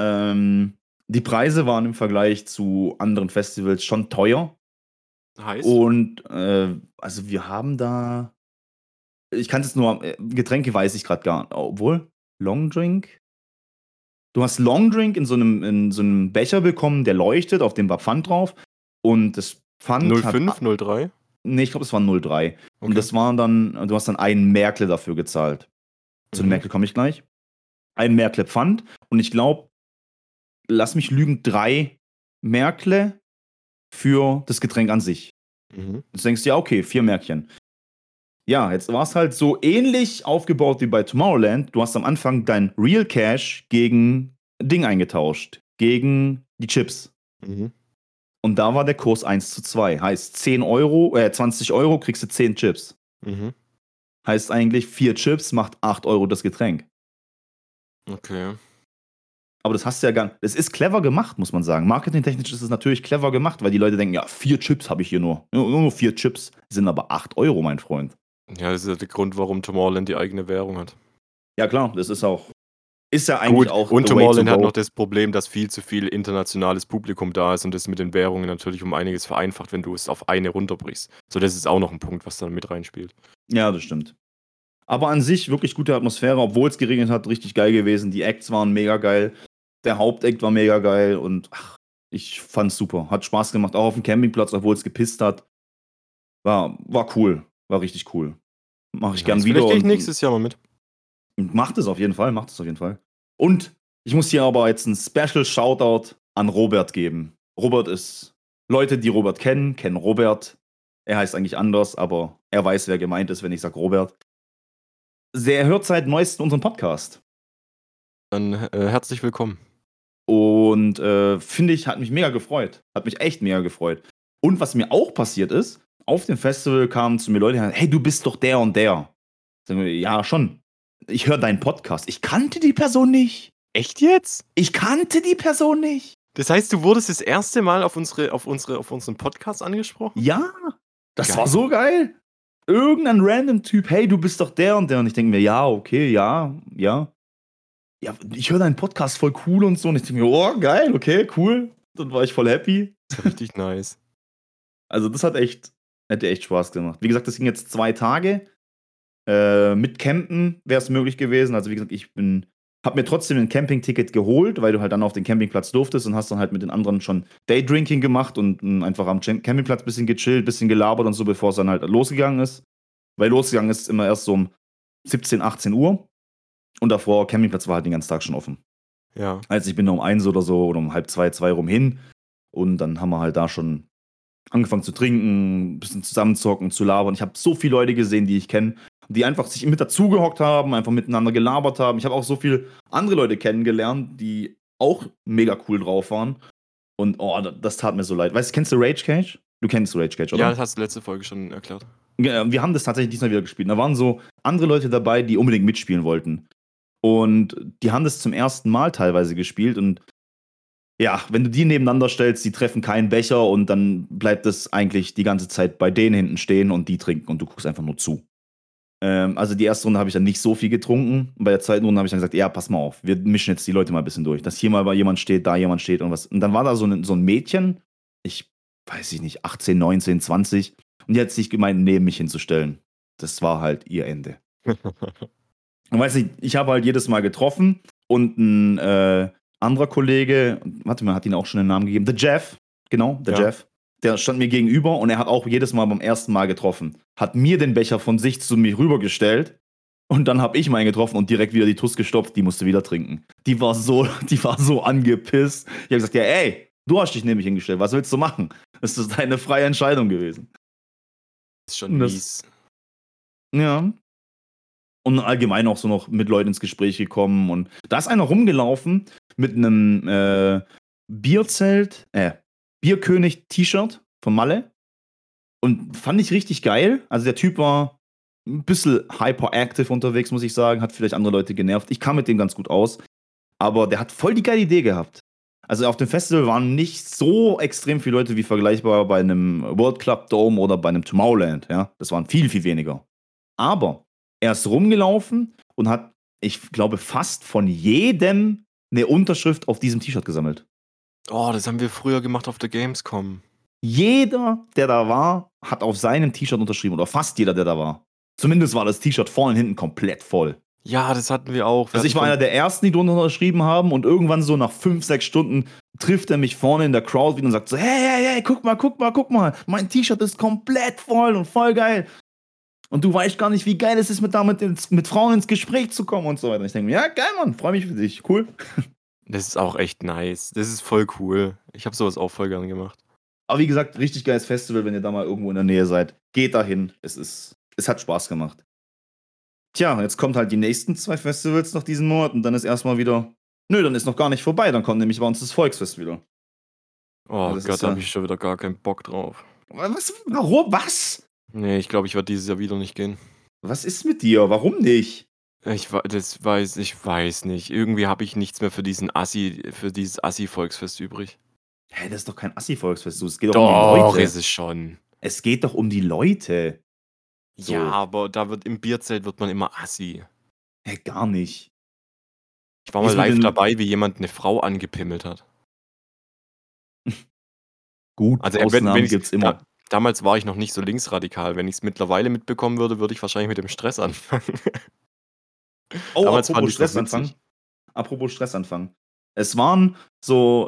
die Preise waren im Vergleich zu anderen Festivals schon teuer. Heißt? Und also wir haben da, ich kann es jetzt nur, Getränke weiß ich gerade gar nicht, obwohl, Longdrink? Du hast Longdrink in so einem Becher bekommen, der leuchtet, auf dem war Pfand drauf. Und das Pfand hat, 05, 03? nee, ich glaube, es war 0,3. Und Okay. das waren dann, du hast dann einen Märkle dafür gezahlt. Zu dem Mhm. Märkle komme ich gleich. Ein Märkle Pfand. Und ich glaube, lass mich lügen, 3 Märkle für das Getränk an sich. Mhm. Du denkst, ja, okay, 4 Märkchen. Ja, jetzt war es halt so ähnlich aufgebaut wie bei Tomorrowland. Du hast am Anfang dein Real Cash gegen Ding eingetauscht. Gegen die Chips. Mhm. Und da war der Kurs 1:2. Heißt 20 Euro kriegst du 10 Chips. Mhm. Heißt eigentlich 4 Chips macht 8 Euro das Getränk. Okay. Aber das hast du ja gar nicht. Es ist clever gemacht, muss man sagen. Marketingtechnisch ist es natürlich clever gemacht, weil die Leute denken, ja, 4 Chips habe ich hier nur. Nur 4 Chips. Sind aber 8 Euro, mein Freund. Ja, das ist ja der Grund, warum Tomorrowland die eigene Währung hat. Ja, klar, das ist auch. Ist ja eigentlich Gut, auch. und the way to Tomorrowland hat go. noch das Problem, dass viel zu viel internationales Publikum da ist und das mit den Währungen natürlich um einiges vereinfacht, wenn du es auf eine runterbrichst. So, das ist auch noch ein Punkt, was da mit reinspielt. Ja, das stimmt. Aber an sich wirklich gute Atmosphäre, obwohl es geregnet hat, richtig geil gewesen. Die Acts waren mega geil. Der Hauptact war mega geil und ach, ich fand's super. Hat Spaß gemacht, auch auf dem Campingplatz, obwohl es gepisst hat. War cool. War richtig cool. Mache ich gern Nice. wieder. Vielleicht gehe ich Und nächstes Jahr mal mit. macht es auf jeden Fall, macht es auf jeden Fall. Und ich muss hier aber jetzt einen Special Shoutout an Robert geben. Robert ist, Leute, die Robert kennen Robert. Er heißt eigentlich anders, aber er weiß, wer gemeint ist, wenn ich sage Robert. Er hört seit neuestem unseren Podcast. Dann herzlich willkommen. Und finde ich, hat mich mega gefreut. Hat mich echt mega gefreut. Und was mir auch passiert ist, auf dem Festival kamen zu mir Leute, die sagen, hey, du bist doch der und der. Sagen wir, ja, schon. Ich höre deinen Podcast. Ich kannte die Person nicht. Echt jetzt? Ich kannte die Person nicht. Das heißt, du wurdest das erste Mal auf unseren Podcast angesprochen? Ja, das war Geil. so geil. Irgendein random Typ, hey, du bist doch der und der. Und ich denke mir, ja, okay, ja, ja. Ja, ich höre deinen Podcast voll cool und so. Und ich denke mir, oh, geil, okay, cool. Dann war ich voll happy. Das ist ja richtig nice. Also, das hätte echt Spaß gemacht. Wie gesagt, das ging jetzt 2 Tage. Mit Campen wäre es möglich gewesen. Also, wie gesagt, habe mir trotzdem ein Campingticket geholt, weil du halt dann auf den Campingplatz durftest und hast dann halt mit den anderen schon Daydrinking gemacht und einfach am Campingplatz ein bisschen gechillt, ein bisschen gelabert und so, bevor es dann halt losgegangen ist. Weil losgegangen ist immer erst so um 17, 18 Uhr und davor, Campingplatz war halt den ganzen Tag schon offen. Ja. Also ich bin da um 1 oder so oder um halb 2, 2 rum hin und dann haben wir halt da schon angefangen zu trinken, ein bisschen zusammenzocken, zu labern. Ich habe so viele Leute gesehen, die ich kenne, die einfach sich mit dazugehockt haben, einfach miteinander gelabert haben. Ich habe auch so viele andere Leute kennengelernt, die auch mega cool drauf waren. Und oh, das tat mir so leid. Weißt du, kennst du Rage Cage? Du kennst Rage Cage, oder? Ja, das hast du letzte Folge schon erklärt. Wir haben das tatsächlich diesmal wieder gespielt. Da waren so andere Leute dabei, die unbedingt mitspielen wollten. Und die haben das zum ersten Mal teilweise gespielt. Und ja, wenn du die nebeneinander stellst, die treffen keinen Becher und dann bleibt es eigentlich die ganze Zeit bei denen hinten stehen und die trinken und du guckst einfach nur zu. Also die erste Runde habe ich dann nicht so viel getrunken. Und bei der zweiten Runde habe ich dann gesagt, ja, pass mal auf, wir mischen jetzt die Leute mal ein bisschen durch. Dass hier mal jemand steht, da jemand steht und was. Und dann war da so ein Mädchen, ich weiß ich nicht, 18, 19, 20. Und die hat sich gemeint, neben mich hinzustellen. Das war halt ihr Ende. Und weiß nicht, ich habe halt jedes Mal getroffen und ein anderer Kollege, warte mal, hat ihn auch schon den Namen gegeben, der Jeff, genau, der Ja. Jeff, der stand mir gegenüber und er hat auch jedes Mal beim ersten Mal getroffen. Hat mir den Becher von sich zu mir rübergestellt und dann habe ich meinen getroffen und direkt wieder die Tuss gestopft, die musste wieder trinken. Die war so angepisst. Ich habe gesagt, ja ey, du hast dich nämlich hingestellt, was willst du machen? Das ist deine freie Entscheidung gewesen. Das ist schon Das- mies. Ja. Und allgemein auch so noch mit Leuten ins Gespräch gekommen. Und da ist einer rumgelaufen mit einem Bierkönig-T-Shirt von Malle. Und fand ich richtig geil. Also der Typ war ein bisschen hyperactive unterwegs, muss ich sagen. Hat vielleicht andere Leute genervt. Ich kam mit dem ganz gut aus. Aber der hat voll die geile Idee gehabt. Also auf dem Festival waren nicht so extrem viele Leute wie vergleichbar bei einem World Club Dome oder bei einem Tomorrowland. Ja? Das waren viel, viel weniger. Aber er ist rumgelaufen und hat, ich glaube, fast von jedem eine Unterschrift auf diesem T-Shirt gesammelt. Oh, das haben wir früher gemacht auf der Gamescom. Jeder, der da war, hat auf seinem T-Shirt unterschrieben. Oder fast jeder, der da war. Zumindest war das T-Shirt vorne und hinten komplett voll. Ja, das hatten wir auch. Also ich war einer der ersten, die drunter unterschrieben haben und irgendwann so nach 5, 6 Stunden trifft er mich vorne in der Crowd wieder und sagt so, hey, guck mal, mein T-Shirt ist komplett voll und voll geil. Und du weißt gar nicht, wie geil es ist, mit Frauen ins Gespräch zu kommen und so weiter. Und ich denke mir, ja, geil, Mann, freue mich für dich, cool. Das ist auch echt nice. Das ist voll cool. Ich habe sowas auch voll gern gemacht. Aber wie gesagt, richtig geiles Festival, wenn ihr da mal irgendwo in der Nähe seid. Geht dahin, es hat Spaß gemacht. Tja, jetzt kommt halt die nächsten 2 Festivals noch diesen Monat und dann ist erstmal wieder, dann ist noch gar nicht vorbei, dann kommt nämlich bei uns das Volksfest wieder. Oh das Gott, ist da ja- habe ich schon wieder gar keinen Bock drauf. Was? Warum? Was? Nee, ich glaube, ich werde dieses Jahr wieder nicht gehen. Was ist mit dir? Warum nicht? Ich weiß nicht. Irgendwie habe ich nichts mehr für dieses Assi-Volksfest übrig. Hä, das ist doch kein Assi-Volksfest. Es geht doch um die Doch, Leute. ist es schon. Es geht doch um die Leute. So. Ja, aber im Bierzelt wird man immer Assi. Hä, gar nicht. Ich war mal Ist mit live den- dabei, wie jemand eine Frau angepimmelt hat. Gut, Also Ausnahmen gibt's immer. damals war ich noch nicht so linksradikal. Wenn ich es mittlerweile mitbekommen würde, würde ich wahrscheinlich mit dem Stress anfangen. Oh, Damals fand apropos ich's noch Stressanfang. witzig. Apropos Stressanfang. Es waren so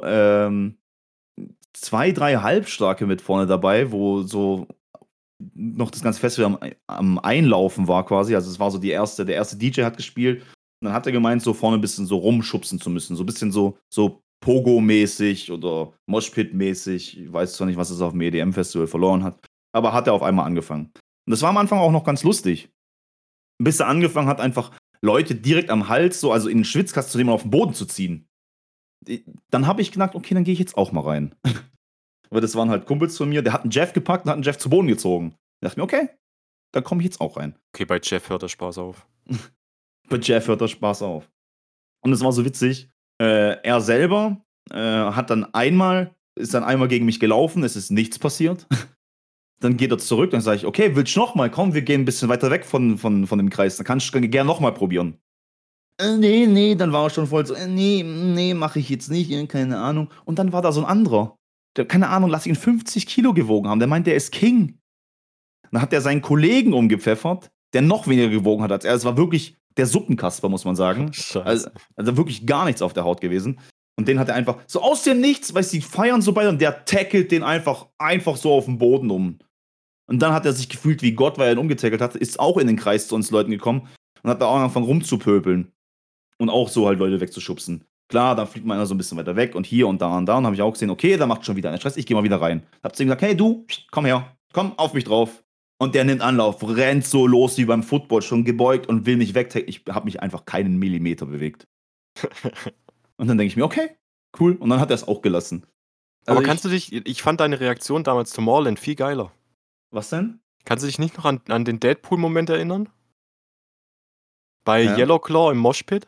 2, 3 Halbstarke mit vorne dabei, wo so noch das ganze Festival am Einlaufen war quasi. Also es war so der erste DJ hat gespielt und dann hat er gemeint, so vorne ein bisschen so rumschubsen zu müssen. So ein bisschen so Pogo-mäßig oder Moshpit-mäßig. Ich weiß zwar nicht, was es auf dem EDM-Festival verloren hat, aber hat er auf einmal angefangen. Und das war am Anfang auch noch ganz lustig. Bis er angefangen hat, einfach Leute direkt am Hals, so, also in den Schwitzkasten zu nehmen und auf den Boden zu ziehen. Dann habe ich gedacht, okay, dann gehe ich jetzt auch mal rein. Aber das waren halt Kumpels von mir, der hat einen Jeff gepackt und hat einen Jeff zu Boden gezogen. Ich dachte mir, okay, dann komme ich jetzt auch rein. Okay, bei Jeff hört der Spaß auf. Bei Jeff hört der Spaß auf. Und es war so witzig. Er selber ist dann einmal gegen mich gelaufen, es ist nichts passiert. Dann geht er zurück, dann sage ich, okay, willst du nochmal? Komm, wir gehen ein bisschen weiter weg von dem Kreis, dann kannst du gerne nochmal probieren. Nee, dann war er schon voll so, nee, mache ich jetzt nicht, keine Ahnung. Und dann war da so ein anderer, der, keine Ahnung, lass ihn 50 Kilo gewogen haben, der meint, der ist King. Dann hat er seinen Kollegen umgepfeffert, der noch weniger gewogen hat als er. Es war wirklich der Suppenkasper, muss man sagen. Scheiße. Also wirklich gar nichts auf der Haut gewesen. Und den hat er einfach so aus dem Nichts, weil sie feiern so beide und der tackelt den einfach so auf den Boden um. Und dann hat er sich gefühlt wie Gott, weil er ihn umgetackelt hat, ist auch in den Kreis zu uns Leuten gekommen und hat da auch angefangen rumzupöbeln. Und auch so halt Leute wegzuschubsen. Klar, dann fliegt man einer so ein bisschen weiter weg und hier und da und da. Und habe ich auch gesehen, okay, da macht schon wieder einen Stress, ich gehe mal wieder rein. Hab zu ihm gesagt, hey du, komm her, komm auf mich drauf. Und der nimmt Anlauf, rennt so los wie beim Football, schon gebeugt und will mich wegtacken. Ich habe mich einfach keinen Millimeter bewegt. Und dann denke ich mir, okay, cool. Und dann hat er es auch gelassen. Also Aber ich fand deine Reaktion damals zu Tomorrowland viel geiler. Was denn? Kannst du dich nicht noch an den Deadpool-Moment erinnern? Bei Ja. Yellowclaw im Moshpit?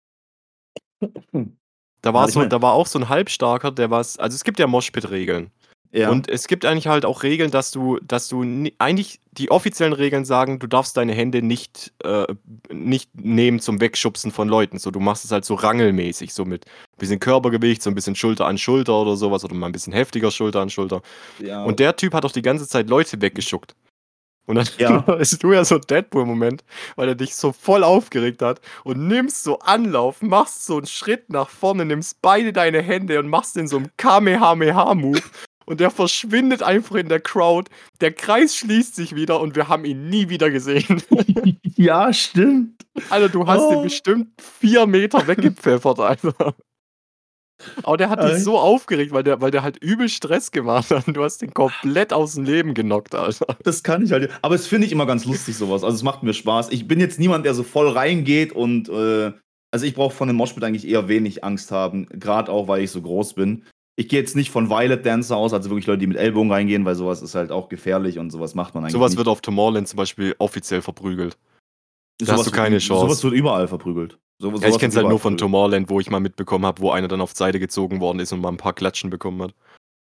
Da war, Ja, da war auch so ein Halbstarker, also es gibt ja Moshpit-Regeln. Ja. Und es gibt eigentlich halt auch Regeln, dass du eigentlich die offiziellen Regeln sagen, du darfst deine Hände nicht nehmen zum Wegschubsen von Leuten. So, du machst es halt so rangelmäßig, so mit ein bisschen Körpergewicht, so ein bisschen Schulter an Schulter oder sowas, oder mal ein bisschen heftiger Schulter an Schulter. Ja. Und der Typ hat doch die ganze Zeit Leute weggeschuckt. Und dann Ja. ist du ja so ein Deadpool-Moment, weil er dich so voll aufgeregt hat und nimmst so Anlauf, machst so einen Schritt nach vorne, nimmst beide deine Hände und machst in so einem Kamehameha-Move und der verschwindet einfach in der Crowd. Der Kreis schließt sich wieder und wir haben ihn nie wieder gesehen. Ja, stimmt. Alter, du hast ihn bestimmt 4 Meter weggepfeffert, Alter. Aber der hat dich so aufgeregt, weil der halt übel Stress gemacht hat. Du hast den komplett aus dem Leben genockt, Alter. Das kann ich halt. Aber es finde ich immer ganz lustig, sowas. Also es macht mir Spaß. Ich bin jetzt niemand, der so voll reingeht und also ich brauche von dem Moshpit eigentlich eher wenig Angst haben. Gerade auch, weil ich so groß bin. Ich gehe jetzt nicht von Violet Dancer aus, also wirklich Leute, die mit Ellbogen reingehen, weil sowas ist halt auch gefährlich und sowas macht man eigentlich Sowas nicht. wird auf Tomorrowland zum Beispiel offiziell verprügelt. Da Sowas hast du keine Chance. Sowas wird überall verprügelt. Ja, ich kenne es halt nur von Tomorrowland, wo ich mal mitbekommen habe, wo einer dann auf Seite gezogen worden ist und mal ein paar Klatschen bekommen hat.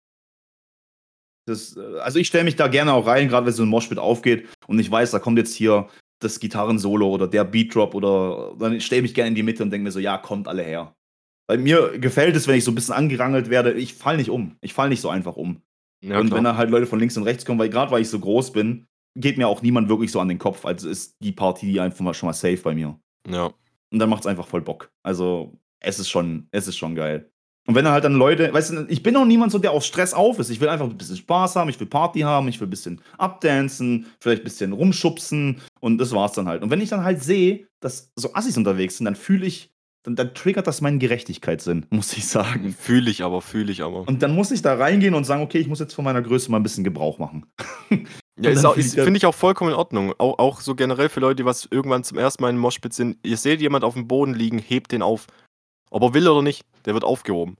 Also ich stelle mich da gerne auch rein, gerade wenn so ein Moshpit aufgeht und ich weiß, da kommt jetzt hier das Gitarrensolo oder der Beatdrop oder dann stelle ich mich gerne in die Mitte und denke mir so, ja, kommt alle her. Weil mir gefällt es, wenn ich so ein bisschen angerangelt werde, ich falle nicht um. Ich falle nicht so einfach um. Ja, und klar. wenn da halt Leute von links und rechts kommen, weil ich so groß bin, geht mir auch niemand wirklich so an den Kopf. Also ist die Partie einfach mal schon mal safe bei mir. Ja. Und dann macht es einfach voll Bock. Also es ist schon geil. Und wenn halt dann Leute, weißt du, ich bin auch niemand so, der auf Stress auf ist. Ich will einfach ein bisschen Spaß haben, ich will Party haben, ich will ein bisschen abdancen, vielleicht ein bisschen rumschubsen und das war's dann halt. Und wenn ich dann halt sehe, dass so Assis unterwegs sind, dann fühle ich, dann triggert das meinen Gerechtigkeitssinn, muss ich sagen. Fühle ich aber. Und dann muss ich da reingehen und sagen, okay, ich muss jetzt von meiner Größe mal ein bisschen Gebrauch machen. Ja, finde ich auch vollkommen in Ordnung. Auch so generell für Leute, die was irgendwann zum ersten Mal in Moshpit sind. Ihr seht jemand auf dem Boden liegen, hebt den auf. Ob er will oder nicht, der wird aufgehoben.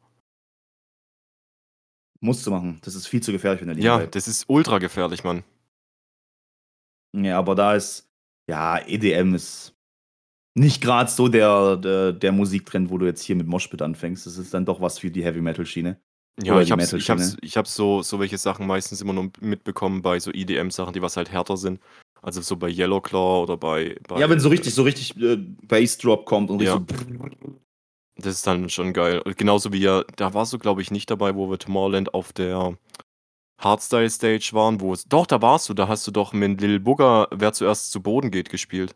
Musst du machen. Das ist viel zu gefährlich, wenn der liegen Ja, bleibt. das ist ultra gefährlich, Mann. Ja, aber da ist, ja, EDM ist nicht gerade so der Musiktrend, wo du jetzt hier mit Moshpit anfängst. Das ist dann doch was für die Heavy-Metal-Schiene. Ja, Oder ich die hab's Metal-Schiene. so welche Sachen meistens immer nur mitbekommen bei so EDM-Sachen, die was halt härter sind. Also so bei Yellowclaw oder bei Ja, wenn so richtig Bassdrop kommt und Ja. richtig so. Das ist dann schon geil. Und genauso wie da warst du, glaube ich, nicht dabei, wo wir Tomorrowland auf der Hardstyle-Stage waren, doch, da warst du, da hast du doch mit Lil Booger, wer zuerst zu Boden geht, gespielt.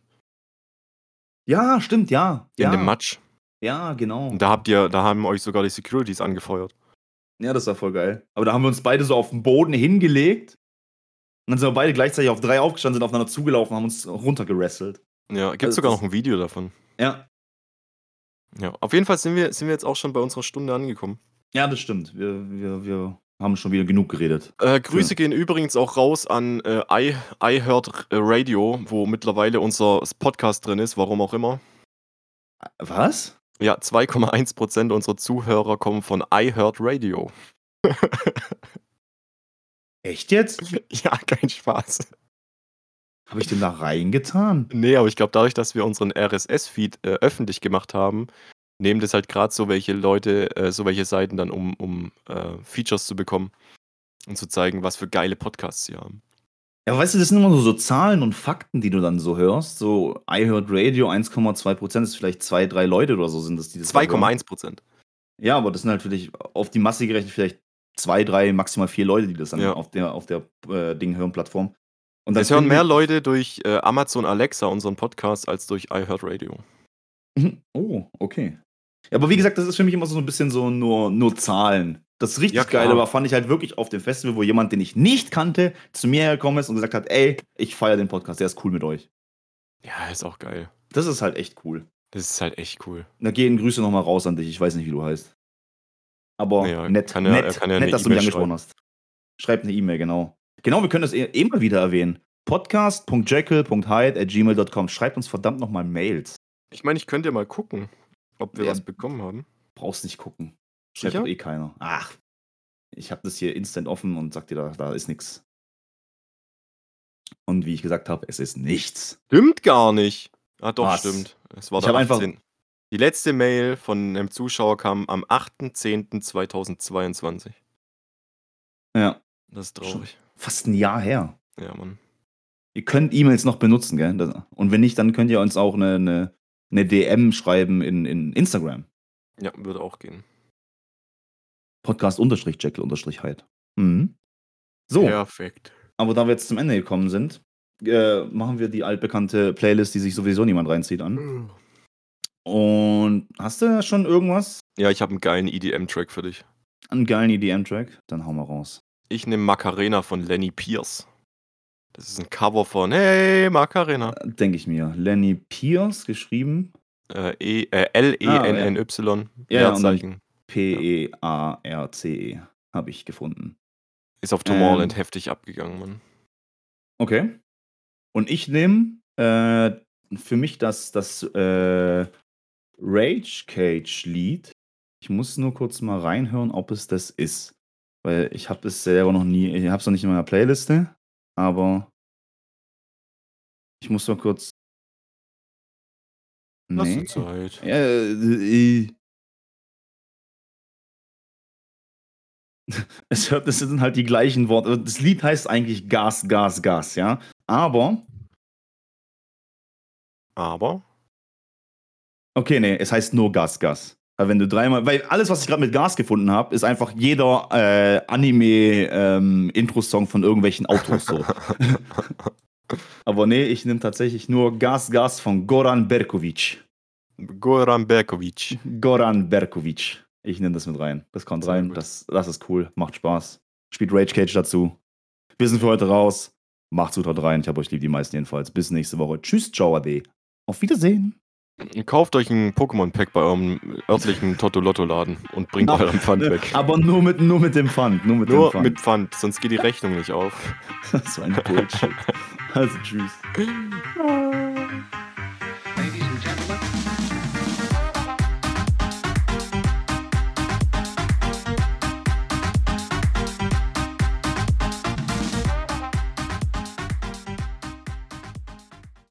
Ja, stimmt, ja. In dem Matsch. Ja, genau. Und da haben euch sogar die Securities angefeuert. Ja, das war voll geil. Aber da haben wir uns beide so auf den Boden hingelegt. Und dann sind wir beide gleichzeitig auf 3 aufgestanden, sind aufeinander zugelaufen und haben uns runtergerasselt. Ja, gibt sogar noch ein Video davon. Ja. Ja, auf jeden Fall sind wir jetzt auch schon bei unserer Stunde angekommen. Ja, das stimmt. Wir haben schon wieder genug geredet. Grüße gehen übrigens auch raus an iHeart Radio, wo mittlerweile unser Podcast drin ist, warum auch immer. Was? Ja, 2,1% unserer Zuhörer kommen von iHeart Radio. Echt jetzt? Ja, kein Spaß. Habe ich den da reingetan? Nee, aber ich glaube, dadurch, dass wir unseren RSS-Feed öffentlich gemacht haben, nehmen das halt gerade so welche Leute, so welche Seiten dann, um Features zu bekommen und zu zeigen, was für geile Podcasts sie haben. Ja, aber weißt du, das sind immer so Zahlen und Fakten, die du dann so hörst. So, iHeartRadio 1,2% ist vielleicht 2, 3 Leute oder so sind das, die das da hören. 2,1%. Ja, aber das sind halt natürlich auf die Masse gerechnet vielleicht 2, 3, maximal 4 Leute, die das dann Ja. auf der Ding hören, Plattform. Und Es hören mehr Leute durch Amazon Alexa unseren Podcast als durch iHeartRadio. Oh, okay. Ja, aber wie gesagt, das ist für mich immer so ein bisschen so nur Zahlen. Das richtig Ja, klar. Geile war, fand ich halt wirklich auf dem Festival, wo jemand, den ich nicht kannte, zu mir hergekommen ist und gesagt hat, ey, ich feiere den Podcast, der ist cool mit euch. Ja, ist auch geil. Das ist halt echt cool. Das ist halt echt cool. Da gehen Grüße nochmal raus an dich. Ich weiß nicht, wie du heißt. Aber Ja, nett, kann ja eine dass du mich E-Mail angesprochen hast. Schreib eine E-Mail, genau. Genau, wir können das mal wieder erwähnen. podcast.jekyll.hyde@gmail.com. Schreibt uns verdammt nochmal Mails. Ich meine, ich könnte ja mal gucken, ob wir Ja. was bekommen haben. Brauchst nicht gucken. Schreibt Sicher? doch eh keiner. Ach, ich habe das hier instant offen und sag dir, da ist nichts. Und wie ich gesagt habe, es ist nichts. Stimmt gar nicht. Ah, doch, Was? stimmt. Es war Ich der hab einfach- 18. Die letzte Mail von einem Zuschauer kam am 8.10.2022. Ja, Das ist traurig. fast ein Jahr her. Ja, Mann. Ihr könnt E-Mails noch benutzen, gell? Und wenn nicht, dann könnt ihr uns auch eine DM schreiben in Instagram. Ja, würde auch gehen. Podcast_Jekyll_Hyde. Mhm. So, Perfekt. aber da wir jetzt zum Ende gekommen sind, machen wir die altbekannte Playlist, die sich sowieso niemand reinzieht, an. Und hast du schon irgendwas? Ja, ich habe einen geilen EDM-Track für dich. Einen geilen EDM-Track? Dann hau mal raus. Ich nehme Macarena von Lenny Pierce. Das ist ein Cover von Hey Macarena. Denke ich mir. Lenny Pierce geschrieben. Lenny. Ja, und dann Leerzeichen. Pearce habe ich gefunden. Ist auf Tomorrowland heftig abgegangen, Mann. Okay. Und ich nehme für mich das Rage Cage Lied. Ich muss nur kurz mal reinhören, ob es das ist. Weil ich habe es selber noch nie, ich habe es noch nicht in meiner Playliste, aber ich muss mal kurz. Lass Nee. dir Zeit. Das sind halt die gleichen Worte. Das Lied heißt eigentlich Gas, Gas, Gas, ja. Aber. Okay, nee, es heißt nur Gas, Gas. Weil wenn du dreimal. Weil alles, was ich gerade mit Gas gefunden habe, ist einfach jeder Anime-Intro-Song von irgendwelchen Autos so. Aber nee, ich nehme tatsächlich nur Gas, Gas von Goran Berkovic. Goran Berkovic. Ich nehme das mit rein. Das kommt Sehr rein. gut. Das ist cool. Macht Spaß. Spielt Rage Cage dazu. Wir sind für heute raus. Macht's gut, haut rein. Ich hab euch lieb, die meisten jedenfalls. Bis nächste Woche. Tschüss, ciao, ade. Auf Wiedersehen. Kauft euch ein Pokémon-Pack bei eurem örtlichen Toto-Lotto-Laden und bringt euren Pfand weg. Aber nur mit dem Pfand. Nur mit Pfand, sonst geht die Rechnung nicht auf. Das war ein Bullshit. Also tschüss.